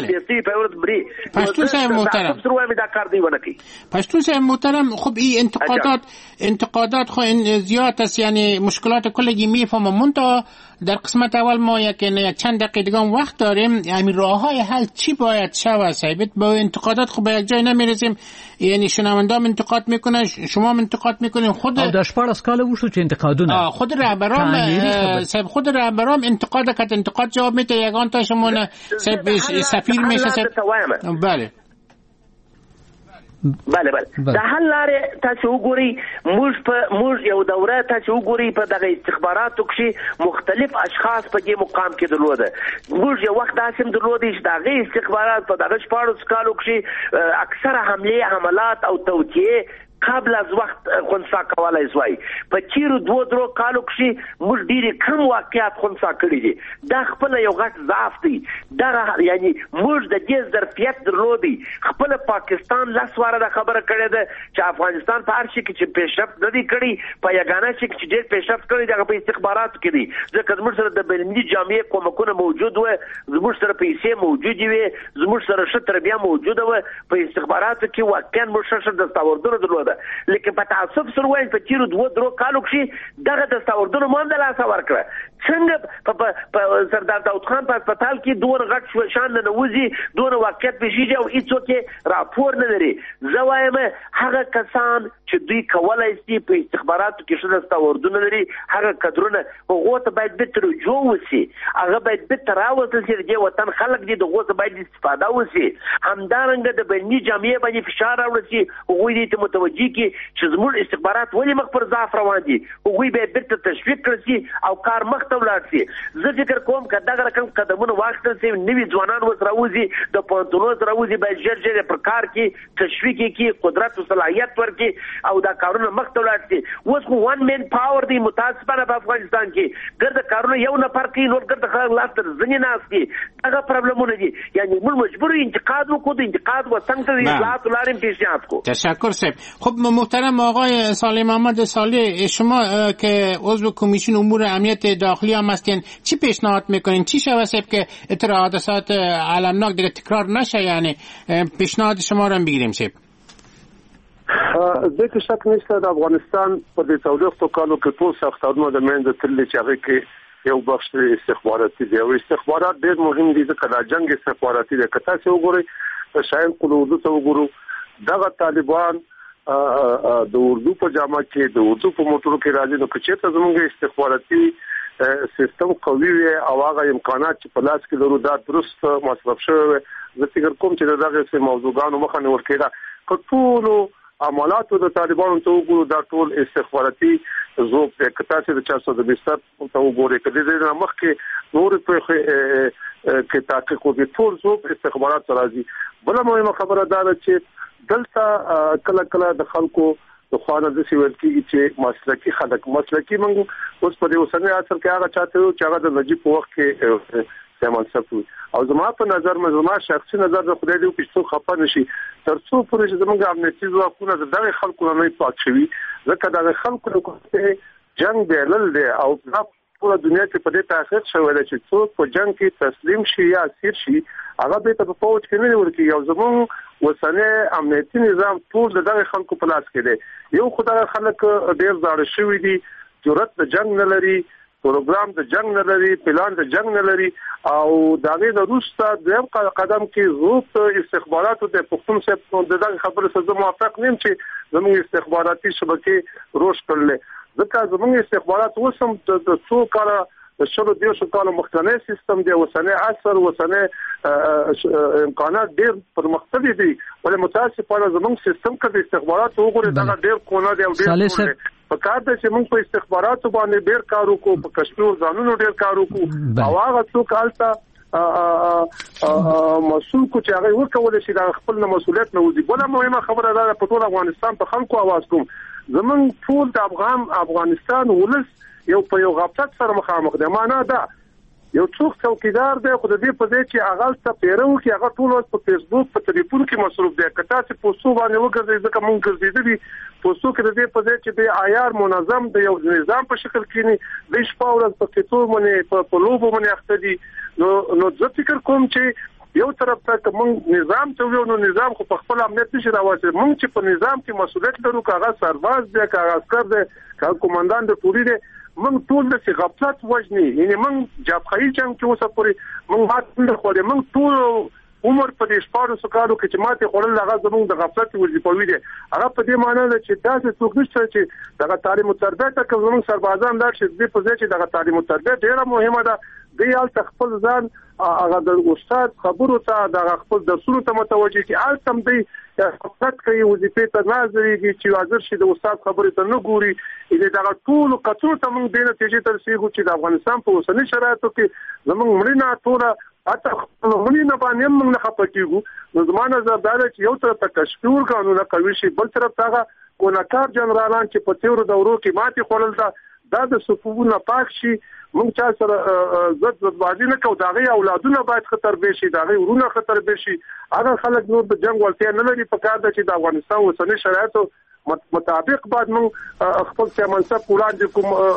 بله پښتون صاحب محترم سره دا کار دی ونه کوي. پښتون صاحب محترم، خب این انتقادات خو زیاد است، یعنی مشکلات کلی میفهمم. منتها در قسمت اول ما یک چند دقیقه دیگه وقت داریم، همین راههای حل چی باید شود؟ صاحب با انتقادات خب به یک جای نمیرسیم، یعنی شنوندام انتقاد میکنن، شما انتقاد میکنین، خود در 14 کال وشو چه انتقادونه خود رهبران صاحب خود رهبران انتقاد کرد، انتقاد جواب میده، یگان تا شما سفیر میشه. بله بله د حل لارې تاسو وګورئ. موږ یو دوره تاسو وګورئ په دغه استخباراتو کې مختلف اشخاص په دې مقام کې درلوده. موږ یو وخت داسې درلودي چې دغه استخبارات په دغه 14 کالو کې اکثره حملات او توطئه قبل از وخت خونسا کولای شوی. په چیرو 2 کالو کې موږ ډېر کم واقعیت خونسا کړی دي. دا خپل یو غټ ضعف دی. دا یعنی موږ د دې ظرفیت درلودي. خپل پاکستان لاسواره د خبره کړې ده چې افغانستان په هر شي کې چې پیشرفت نه دی کړی، په یګانه شي چې ډېر پیشرفت کړی دغه په استخباراتو کې دی. ځکه زموږ سره د بلمني جامعې کومکونه موجود و، زموږ سره پیسې موجود وي، زموږ سره ښه تربیه موجوده و. په استخباراتو کې واقعا موږ ښه دستاوردونه درلوده، لیکن په تعصب سره وایي په تیرو 2 کالو کې دغه دستاوردونه مو هم د لاسه ورکړه. څنګه په سردار داود خان په هسپتال کې دوه غټ شان نه وځي، دوه واقعیت پېښیږي او هیڅوک راپور نه لري. زه وایم هغه کسان چې دوی کولای شي په استخباراتو کې ښه دستاوردونه لري، هغه کډرونه هغو ته باید بیرته رجوع وشي، هغه باید بیرته راوستل شي، د وطن خلک دي دغو څخه باید استفاده وشي. همدارنګه د بیني جامعې باندې فشار راوړل شي، هغوی دې ته متوجه کړي چې زموږ استخبارات ولې مخ پر ضعف روان دي، هغوی باید بیرته تشویق کړل شي او کار مخ ته ولاړ شي. زه فکر کوم که دغه رقم قدمونه واخیستل شي، نوي ځوانان اوس راوځي، د پوهنتونونو راوځي، باید ژر پر کار کې تشویق کړي، قدرت او صلاحیت ورکړي او دا کارونه مخ ته ولاړ شي. اوس خو ون مین پاور دی متاسفانه په افغانستان کې، ګرد کارونه یو نفر کوي، نور ګرد خلک لاس تر ځنې ناست دي. دغه پرابلمونه دي، یعنی موږ مجبور یو انتقاد وکړو، د انتقاد و څنګه ته اصلاحات لاریم پیشنهاد کو. تشکر صاحب. خب محترم آقای صالح محمد صالح، شما که عضو کمیسیون امور امنیت داخلی هم هستین، چی پیشنهاد میکنین؟ چی شود صاحب که اطلاع حادثات علمناک دیگه تکرار نشه؟ یعنی پیشنهاد شما رو هم بگیریم صاحب. دغه شک نشته د افغانستان په دې 14 کالو کې ټول سختارونه د منځ تللی چې هغه کې یو بخش استخباراتي دی او استخبارات ډېر مهم دي ځکه دا جنگ استخباراتي دی. که تاسو وګورئ شاید کول اردو ته وګورو، دغه طالبان د اردو په جامه کې د اردو په موټرو کې راځي، نو که چېرته زموږ استخباراتي سیستم قوي وي او هغه امکانات چې په لاس کې لرو دا درست مصرف شوی، زه فکر کوم چې دغه موضوعګانو مخه نیول کېده. که ټولو عملاتو د طالبانو ته وګورو دا ټول استخباراتي زوب د کتاسه د 420 ته وګورئ کله د مخکې نور په کې تحقیق وکړي ټول زوب استخبارات راځي. بل مهمه خبره دا ده چې دلته کله د خلکو د خوانه د سیول کې چې مسلکی خلک مسلکی منغو اوس په دې وسنه اثر کې هغه چاته چې هغه د نجیب په وخت کې منصب او زما په نظر زما شخصي نظر د خدای دې چې څو خپه نشي ترڅو پورې چې زموږ امنیتي ځواکونه د دغه خلکو نه پات شي ځکه دغه خلکو له جنگ بیلل دي او ټول دنیا کې په دې تاثیر شوی دی چې څوک په جنگ کې تسلیم شي یا اسیر شي هغه به په فوج کې نه ورکی یو زموږ وسنه امنیتي نظام ټول دغه خلکو په لاس کې دی. یو خدای خلک ډیر زاړه شوی دي جرأت د جنگ نه لري پروګرام د جنگ نه لري پلان د جنگ نه لري او دغه د روستا دویم قدم کې ضرورت استخباراتو د پښتون سره دغه خبره سره موافق نیم چې زموږ استخباراتي شبکې روش کړل ځکه زموږ استخبارات وسم د څو کاله د شلو دیوشو کالو مختلف سیستم دی وسنه اثر وسنه امکانات ډیر پرمختللي دي ولې متاسفانه زموږ سیستم کې استخبارات وګوري دا ډیر کونه دی او ډیر په کار د چې موږ په استخباراتو باندې ډیر کار وکړو په کشمیر ځانونو ډیر کار وکړو او هغه څوک الته مسؤل کو چې هغه ورکول شي دا خپل مسؤلیت نه وځي. بل مهمه خبره ده په ټول افغانستان په خلکو आवाज کوم زمونږ ټول د افغانستان ولس یو په یو غفلت سره مخامخ دی. معنا دا یو څوک څوکیدار دی خو د دې په ځای چې هغه څه پیرو کې هغه ټول په فیسبوک په ټلیفون کې مصروف دی کته چې پوسټو باندې وګرځي ځکه مونږ ګرځېدلي پوسټو کې د دې په ځای چې د عیار منظم د یو نظام په شکل کې د شپه ورځ په کتو باندې په لوبو باندې اخته دي. نو زه فکر کوم چې یو طرف ته مونږ نظام ته ویو نو نظام خو په خپل امنیت نشي راوځي مونږ چې په نظام کې مسؤلیت لرو کاغه سرباز دی کاغه عسكر دی کاغه کمانډان د ټولي دی موږ ټول د غفلت وجني یعنی موږ جبهه جنگ کې اوسه پوری موږ ماته خو دې موږ ټول عمر په دې شپارو سکالو کې چې ماته خورل هغه زموږ د غفلت وظیفوي دي هغه په دې معنی ده چې تاسو څوک نشته چې دغه تعلیم او تربیت ته کوم سربازان دا چې دې په ځای چې دغه تعلیم او تربیت ډیره مهمه ده دی ال خپل ځان هغه د استاد خبرو ته د خپل درسونو ته متوجي چې ال تم دی خپل کوي وظیفه ته ناظرېږي چې حاضر شي د استاد خبرې ته نه ګوري دې دا ټول کڅو ته موږ د نتیجې تر سیغو چې د افغانستان په اوسنۍ شرایطو کې زموږ مړینه ټول اته مړینه باندې موږ نه خپکیږو نو زمانه زرداله چې یو تر ته کشمیر قانون قوي شي بل طرف ته کونکار جنرالان چې په تیرو دورو کې ماتي خورل دا د صفوفونو پاک شي موږ چا سره زد بازی نه کوو داغه اولادونه باید خطر به شي داغه ورونه خطر به شي هغه خلک نور د جنگ ولته نه لري په کار د چې د افغانستان اوسنۍ شرایطو مطابق بعد موږ خپل سیمانسه وړاندې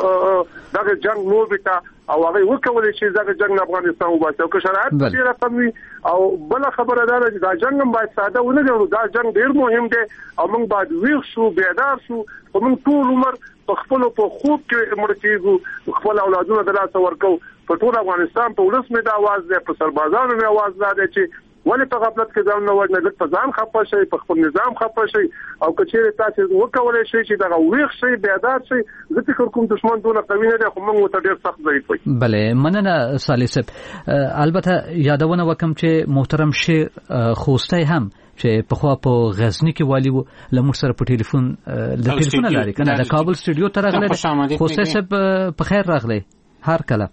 کوم دغه جنگ نور بتا او هغه وکولای شي دغه جنگ افغانستان وباسي او که شرایط ډیره کموي او بل خبره ده چې دا جنگ هم باید ساده ونه دی دا جنگ ډیر مهم دی او موږ باید ویښ شو بیدار شو او موږ ټول عمر په خپل په خوب کې مړ کېږو خپل اولادونه د لاس ورکو په ټول افغانستان په ولس مې د आवाज دی په سربازانو مې आवाज دی چې ولې په غفلت کې ځان نه وژنه لکه په ځان خپه شي په خپل نظام خپه شي او کچېره تاسو وکولای شي چې دا ویښ شي بیدار شي زه فکر کوم دشمن دونه قوي نه دی خو موږ ته ډیر سخت ضعیف وي. بله مننه صالح صاحب البته یادونه وکم چې محترم شیر خوستی هم چې په خوا په غزنی کې والی وو لمر سره په ټلیفون د ټلیفون لاري کنه د کابل سټوډیو ته راغله خوستی صاحب په خیر راغله هر کله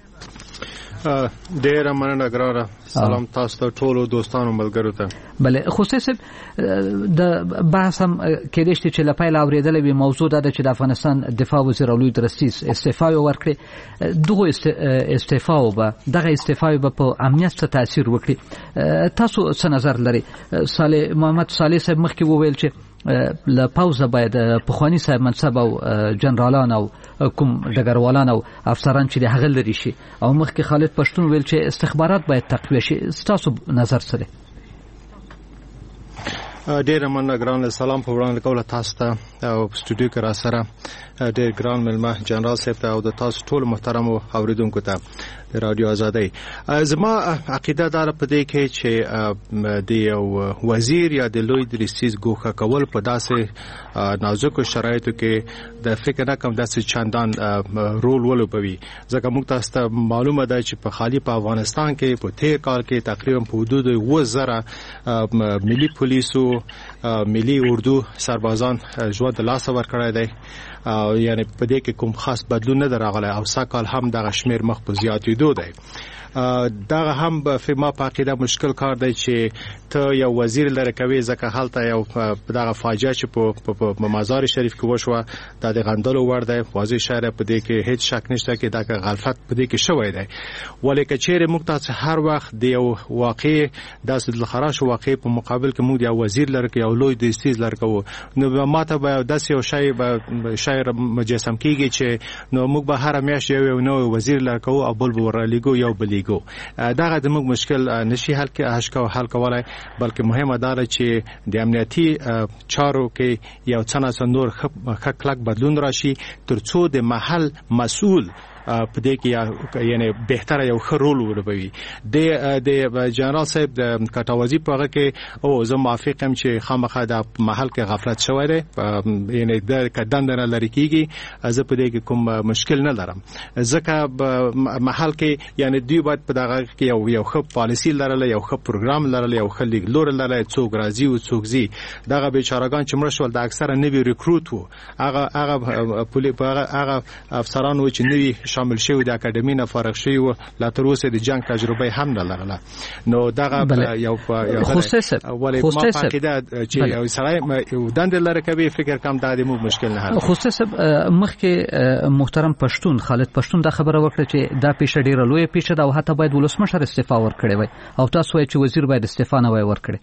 ډیر مننه ګرانه سلام تاسو ته ټول دوستانو ملګرو ته بله خوستی صاحب د بحث هم کېدې چې لپاره اوریدل به موضوع ده چې د افغانستان دفاع وزیر اولوی درستیز استعفا ورکړي دغه استعفا به دغه استعفا به په امنیت ته تاثیر وکړي تاسو څه نظر لري صالح محمد صالح صاحب مخکې وویل چې له پاوزه باید پخوانی صاحب منصب او جنرالان او کوم ډګروالان او افسران چې هغه لري شي او مخکې خالد پښتون ویل چې استخبارات باید تقویه شي تاسو نظر سره ډیر مننه ګران سلام په وړاندې کوله تاسو ته او سټوډیو کې را سره ډیر ګران ملما جنرال صاحب ته او د تاسو ټول محترم اوریدونکو ته رادیو آزادی. زما عقیده داره په دې کې چې د یو وزیر یا د لوی درسیز ګوښه کول په داسې نازکو شرایطو کې د فکر نه کوم داسې چندان رول ولوبوي. ځکه موږ تاسو ته معلومه ده چې په خالی په افغانستان کې په تیر کال کې تقریبا په حدود 1000 ملي پولیسو ملي اردو سربازان ژوند لاس ورکړی دی. یعنی په دې کې کوم خاص بدلون نه راغلی او ساکال هم دغه شمیر مخ په زیاتېدو دی. دغه هم په ما په عقیده مشکل کار دی چې ته یو وزیر لره کوي ځکه هلته یو دغه فاجعه چې په مزار شریف کې وشوه د غندلو ور دی. واضح شهر په دې کې هیڅ شک نشته چې دغه غلطت په دې کې شوی دی. ولې که چیرې موږ تاسو هر وخت د یو واقع داسې دلخراش واقع په مقابل کې موږ یو وزیر لره کې یو لوی دستیز لره کوو نو ماته به داسې یو شی مجسم کیږي چې نو موږ به هر میاشت یو نو وزیر لره کوو او بل ورلیګو یو بلیګو. دغه زموږ مشکل نشي حل کولای بلکې مهمه ده چې د امنیتي چارو کې یو څه نور کلک بدلون راشي ترڅو د محل مسؤل په دې کې یعنی بهتره یو خرول ولوي. د جنرال صاحب د کټاوازی په هغه کې او زه موافقم چې خامخا د محل کې غفلت شوی دی یعنی د کدن نه لري کیږي. زه په دې کې کوم مشکل نه لرم ځکه محل کې یعنی دوی باید په دغه کې یو ښه پالیسی لرله یو ښه پروګرام لرله یو ښه لیګلور لرله څوک راځي او څوک زی. دغه بیچارهګان چې مړ شول د اکثره نوی ریکروټ وو هغه افسران و چې نوی شامل شوی د اکیډمي نه فارغ شوی و لا تر اوسه د جنگ تجربه هم نه لرله. نو دغه یو خصوصیت ولې ما فکر چې یو سړی یو دند لره کوي فکر کم د مو مشکل نه حل. خصوصیت مخکې محترم پښتون خالد پښتون دا خبره وکړه چې دا پیښه ډیره لوی پیښه ده او حتی باید ولسمشر استعفا ورکړي وي او تاسو وایئ چې وزیر باید استعفا نه وای ورکړي.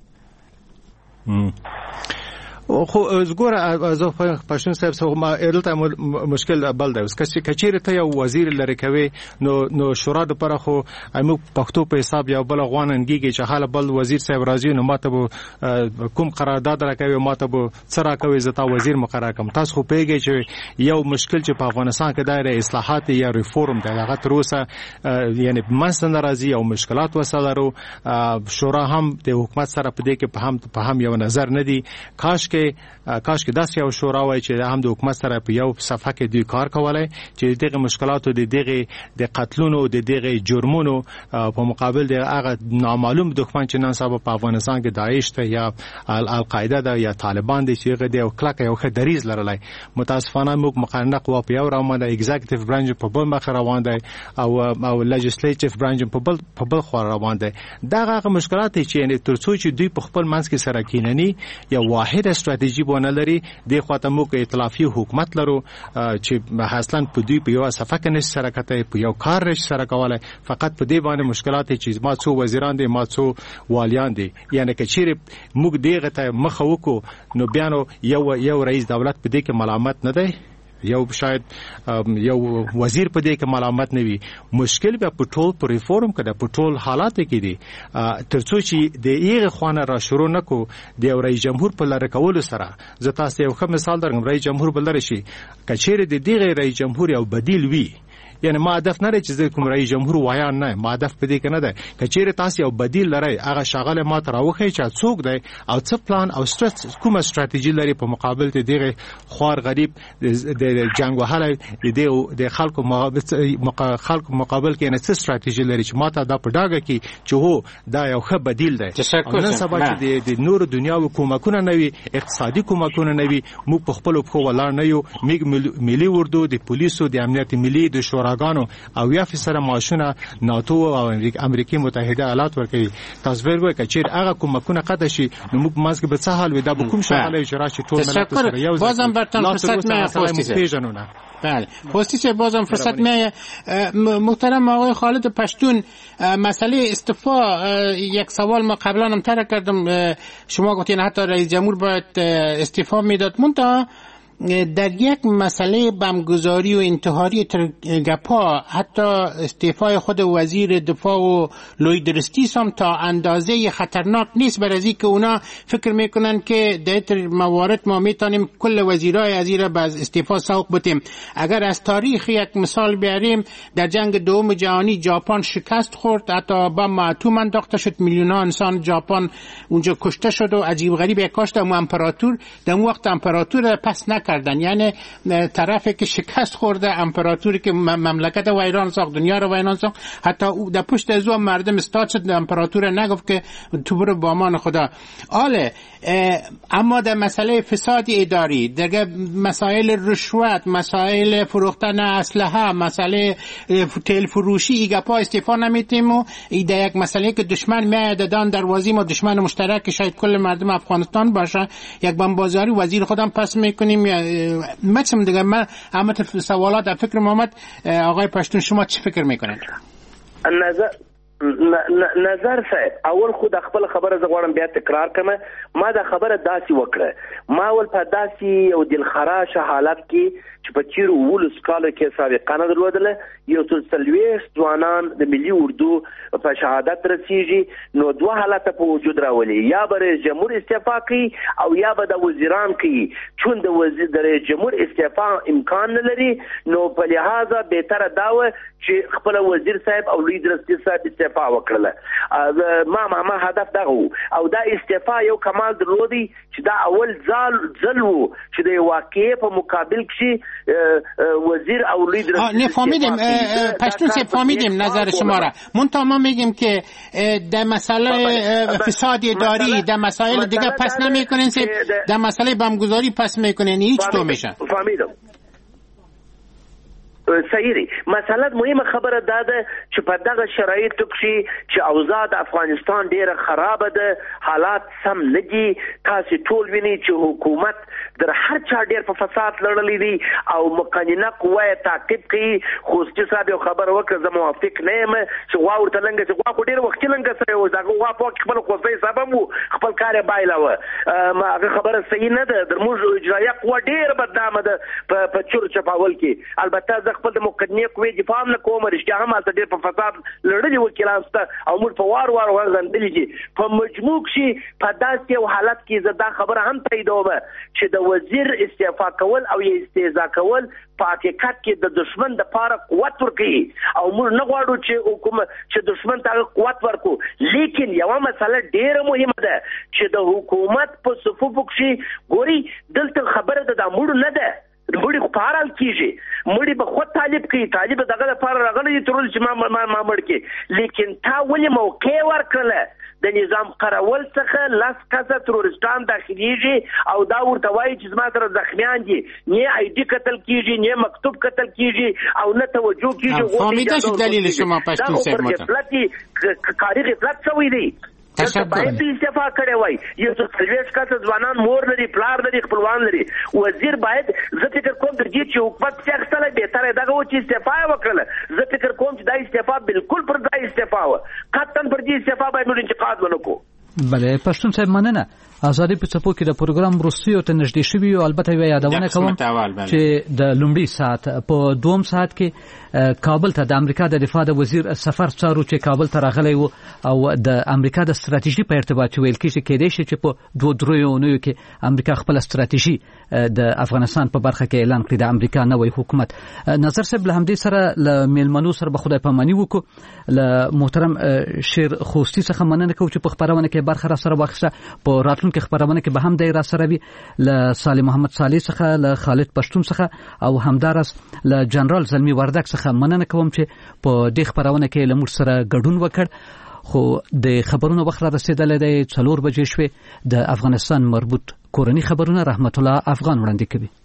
خو زګور از پښتون صاحب سره ما دلته مشکل بل دی. اوس کچېره ته یو وزیر لري کوي نو شورا د پره خو موږ پښتو په حساب یو بل غواننګيږي چې حاله بل وزیر صاحب راځي نو ماته به کوم قرارداد راکوي ماته به سره کوي زتا وزیر مقرر کوم. تاسو خو پیږئ چې یو مشکل چې په افغانستان کې دایره اصلاحات یا ریفورم دی هغه تر اوسه یعنی منځ ناراضي او مشکلات وسلرو. شورا هم د حکومت سره په دې کې په هم یو نظر نه دی. کاش کې داسې یو شورا وای چې هم د حکومت سره په یو صفحه کې دوی کار کولای چې دغه مشکلات او د قتلونو او دغه جرمونو په مقابل د هغه نامعلوم دښمن چې نن سبا په افغانستان کې داعش ته یا القاعده ده یا طالبان دي چې هغه د کلک یو خدریز لرلای. متاسفانه موږ مقننه قوا په یو روانه ایگزیکټیو برانچ په بل مخ روان دی او لیجسلیټیو برانچ په بل خوا روان دی. دغه مشکلات چې ترڅو چې دوی په خپل منځ کې سره کیننی یا واحد استراتیژي بونه لري د خاطر موږ ائتلافي حکومت لرو چې اصلا په دوی په یو صفه کې نشي سره کته په یو کار نشي سره کولای. فقط په دې باندې مشکلات چې ما څو وزیران دي ما څو والیان دي یعنی که چیرې موږ دغه ته مخ وکړو نو بیا نو یو رئیس دولت په دې کې ملامت نه دی یو شاید یو وزیر په دې کې ملامت نه وي. مشکل به په ټول پر ریفورم کې په ټول حالات کې دي ترڅو چې د یغه خوانه را شروع نکو د رئیس جمهور په لاره کول سره. زه تاسو یو ښه مثال درغم. رئیس جمهور بل لري شي کچېره د دغه رئیس جمهور یو بدیل وي یعنی ما هدف نه چې کوم رئیس جمهور وایان نه ما هدف په دې کې نه ده کچېره تاسو یو بدیل لري هغه شغله ما تراوخی چې څوک دی او څه پلان او کومه استراتیژي لري په مقابل ته دغه خوار غریب د جنگ وهاله د خلکو مقابل کې نه څه استراتیژي لري چې ما ته دا په ډاګه کې چې هو دا یو ښه بدیل دی. نن سبا چې د نور دنیا حکومتونه نوي اقتصادي حکومتونه نوي موږ په خپل په ولار نه یو ملي اردو د پولیسو د امنیت ملي د شوراګانو او یا فسره ماشونه ناتو او امریکای متحده ایالات ورکوي. تاسو ورګوي چې هغه کومکونه قطع شي نو موږ ماسک به څه حال وي دا به کوم شغله چې راشي ټول ملت سره یو بازم برتن فرصت نه بله پوستی بازم فرصت میه. محترم آقای خالد پشتون مسئله استعفا یک سوال ما قبلا هم طرح کردم شما گفتین حتی رئیس جمهور باید استعفا میداد منتها در یک مسئله بمبگذاری و انتحاری گپا حتی استعفای خود وزیر دفاع و لوی درستیس هم تا اندازه خطرناک نیست، برای از که اونا فکر میکنن که در موارد ما میتونیم کل وزیرای از این به استعفا سوق بتیم. اگر از تاریخ یک مثال بیاریم، در جنگ دوم جهانی ژاپن شکست خورد، حتی بم اتم انداخته شد، میلیون‌ها انسان ژاپن اونجا کشته شد و عجیب غریب یک کاشت امپراتور در اون وقت امپراتور پس نکردن، یعنی طرفی که شکست خورده، امپراتوری که مملکت ویران ساخت، دنیا رو ویران ساخت، حتی در پشت از اون مردم استاد شد، امپراتور نگفت که تو برو با امان خدا. آله اما در مسئله فساد اداری، در مسائل رشوت، مسائل فروختن اسلحه، مسئله تیل فروشی، ایگا پا استعفا نمیتیم و در یک مسئله که دشمن میاد دان دروازی ما، دشمن مشترک شاید کل مردم افغانستان باشه، یک بمبازاری وزیر خودم پس میکنیم. مثلا دیگه من همه سوالات در فکر محمد آقای پشتون شما چی فکر میکنید؟ نظر صاحب اول خود خپل خبره زغوارم بیا تکرار کړم. ما دا خبره داسي وکړه، ما ول په داسي او دلخراشه حالت کې چې په چیر ولس کال کې سابقانه درلودله، یو تلويش ځوانان د ملي اردو په شهادت رسیږي، نو دوه حالت په وجود راولي، یا به رئیس جمهور استعفا کوي او یا به د وزیران کوي. چون د وزیر د رئیس جمهور استعفا امکان نه لري، نو په لحاظه بهتره داوه چې خپل وزیر صاحب او لوی درستی صاحب استعفا وکړله. ما هدف دغه او دا استعفا یو کمال درلودي چې دا اول ځل وو چې د واقعي په مقابل کې وزیر او لوی درستی نفهمیدیم. پشتون صاحب فهمیدیم نظر شما را. منتها ما میگیم که در مسئله فساد اداری، در مسائل دیگه پس نمیکنین، در مسئله بمبگذاری پس میکنین، هیچ تو میشن. فهمیدم. صحیح دی. مسله مهمه خبره ده چې په دغه شرایطو کې چې اوضاع د افغانستان ډیره خراب ده، حالات سم نه دي. تاسو ټول وینئ چې حکومت در هر چا ډیر په فساد لړلې دي او مقننه قوه تعقیب کوي. خوستي صاحب یو خبر وکړه، زه موافق نه یم چې غوا ورته لنګه چې غوا خو ډیر وخت لنګه سره و، دغه غوا په خپل خوځي سبب وو، خپل کار بایلاوه. ما هغه خبره صحیح نه ده. در موږ اجرایه قوه ډیر بدنامه ده په چور چپاول کې. البته خپل د مقدمه کوي دفاع نه کوم، رښتیا هم تاسو ډېر په فساد لړلې وکیلان ست او موږ په وار ورغندلې دي. په مجموع کې په داسې یو حالت کې زدا خبره هم تاییدومه چې د وزیر استعفا کول او یې استهزاء کول په حقیقت کې د دشمن د پاره قوت ورکړي او موږ نه غواړو چې حکومت چې دشمن ته قوت ورکو. لیکن یو مسله ډېره مهمه ده چې د حکومت په صفوف کې ګوري دلته خبره د امور نه ده. مړی خو پارال کیږي، مړی به خود طالب کوي، طالب دغه لپاره راغلی ترول چې ما مړ کې. لیکن تا ولې موقع ورکړله د نظام قرول څخه لاس کسه ترورستان داخليږي او دا ورته وایي چې زما سره زخمیان دي، نه آی ډي قتل کیږي، نه مکتوب قتل کیږي او نه توجه کیږي. فهمیده شد دلیل شما پشتون صاحب مطلب کاری غفلت شوی دی. باید استعفا کړی وای. یو څه سرویس کاته ځوانان مور لري، پلار لري، خپلوان لري. وزیر باید زه فکر کوم درځي چې حکومت څخه بهتره دغه و چې استعفا وکړه. زه فکر کوم چې دا استعفا بالکل پر ځای استعفا و، قطعا پر دې استعفا باید موږ انتقاد ونکړو. بله پښتون صاحب مننه. ازادي په څپو کې د پروګرام روسیو ته نږدې شوی او البته یادونه کوم چې د لومړي ساعت په دوم ساعت کې کابل ته د امریکا د دفاع د وزیر سفر څارو چې کابل ته راغلی و او د امریکا د ستراتیژي په ارتباط ویل کېږي کېدای شي چې په 2-3 اونیو کې امریکا خپل ستراتیژي د افغانستان په برخه کې اعلان کړي د امریکا نوې حکومت. نظر صاحب له همدې سره له میلمنو سره به خدای پاماني وکړو. له محترم شیر خوستی څخه مننه کوم چې په خبرونه کې برخه را سره واخیسته. په راتلونکي خبرونه کې به هم د را سره وي. له صالح محمد صالح څخه، له خالد پښتون څخه او همدارس له جنرال زلمی وردک څخه مننه کوم چې په دې خبرونه کې له موږ سره ګډون وکړ. خو د خبرونو وخت را رسیدلی دی 4 بجې شوې. د افغانستان مربوط کورنی خبرونه رحمت الله افغان وړاندې کوي.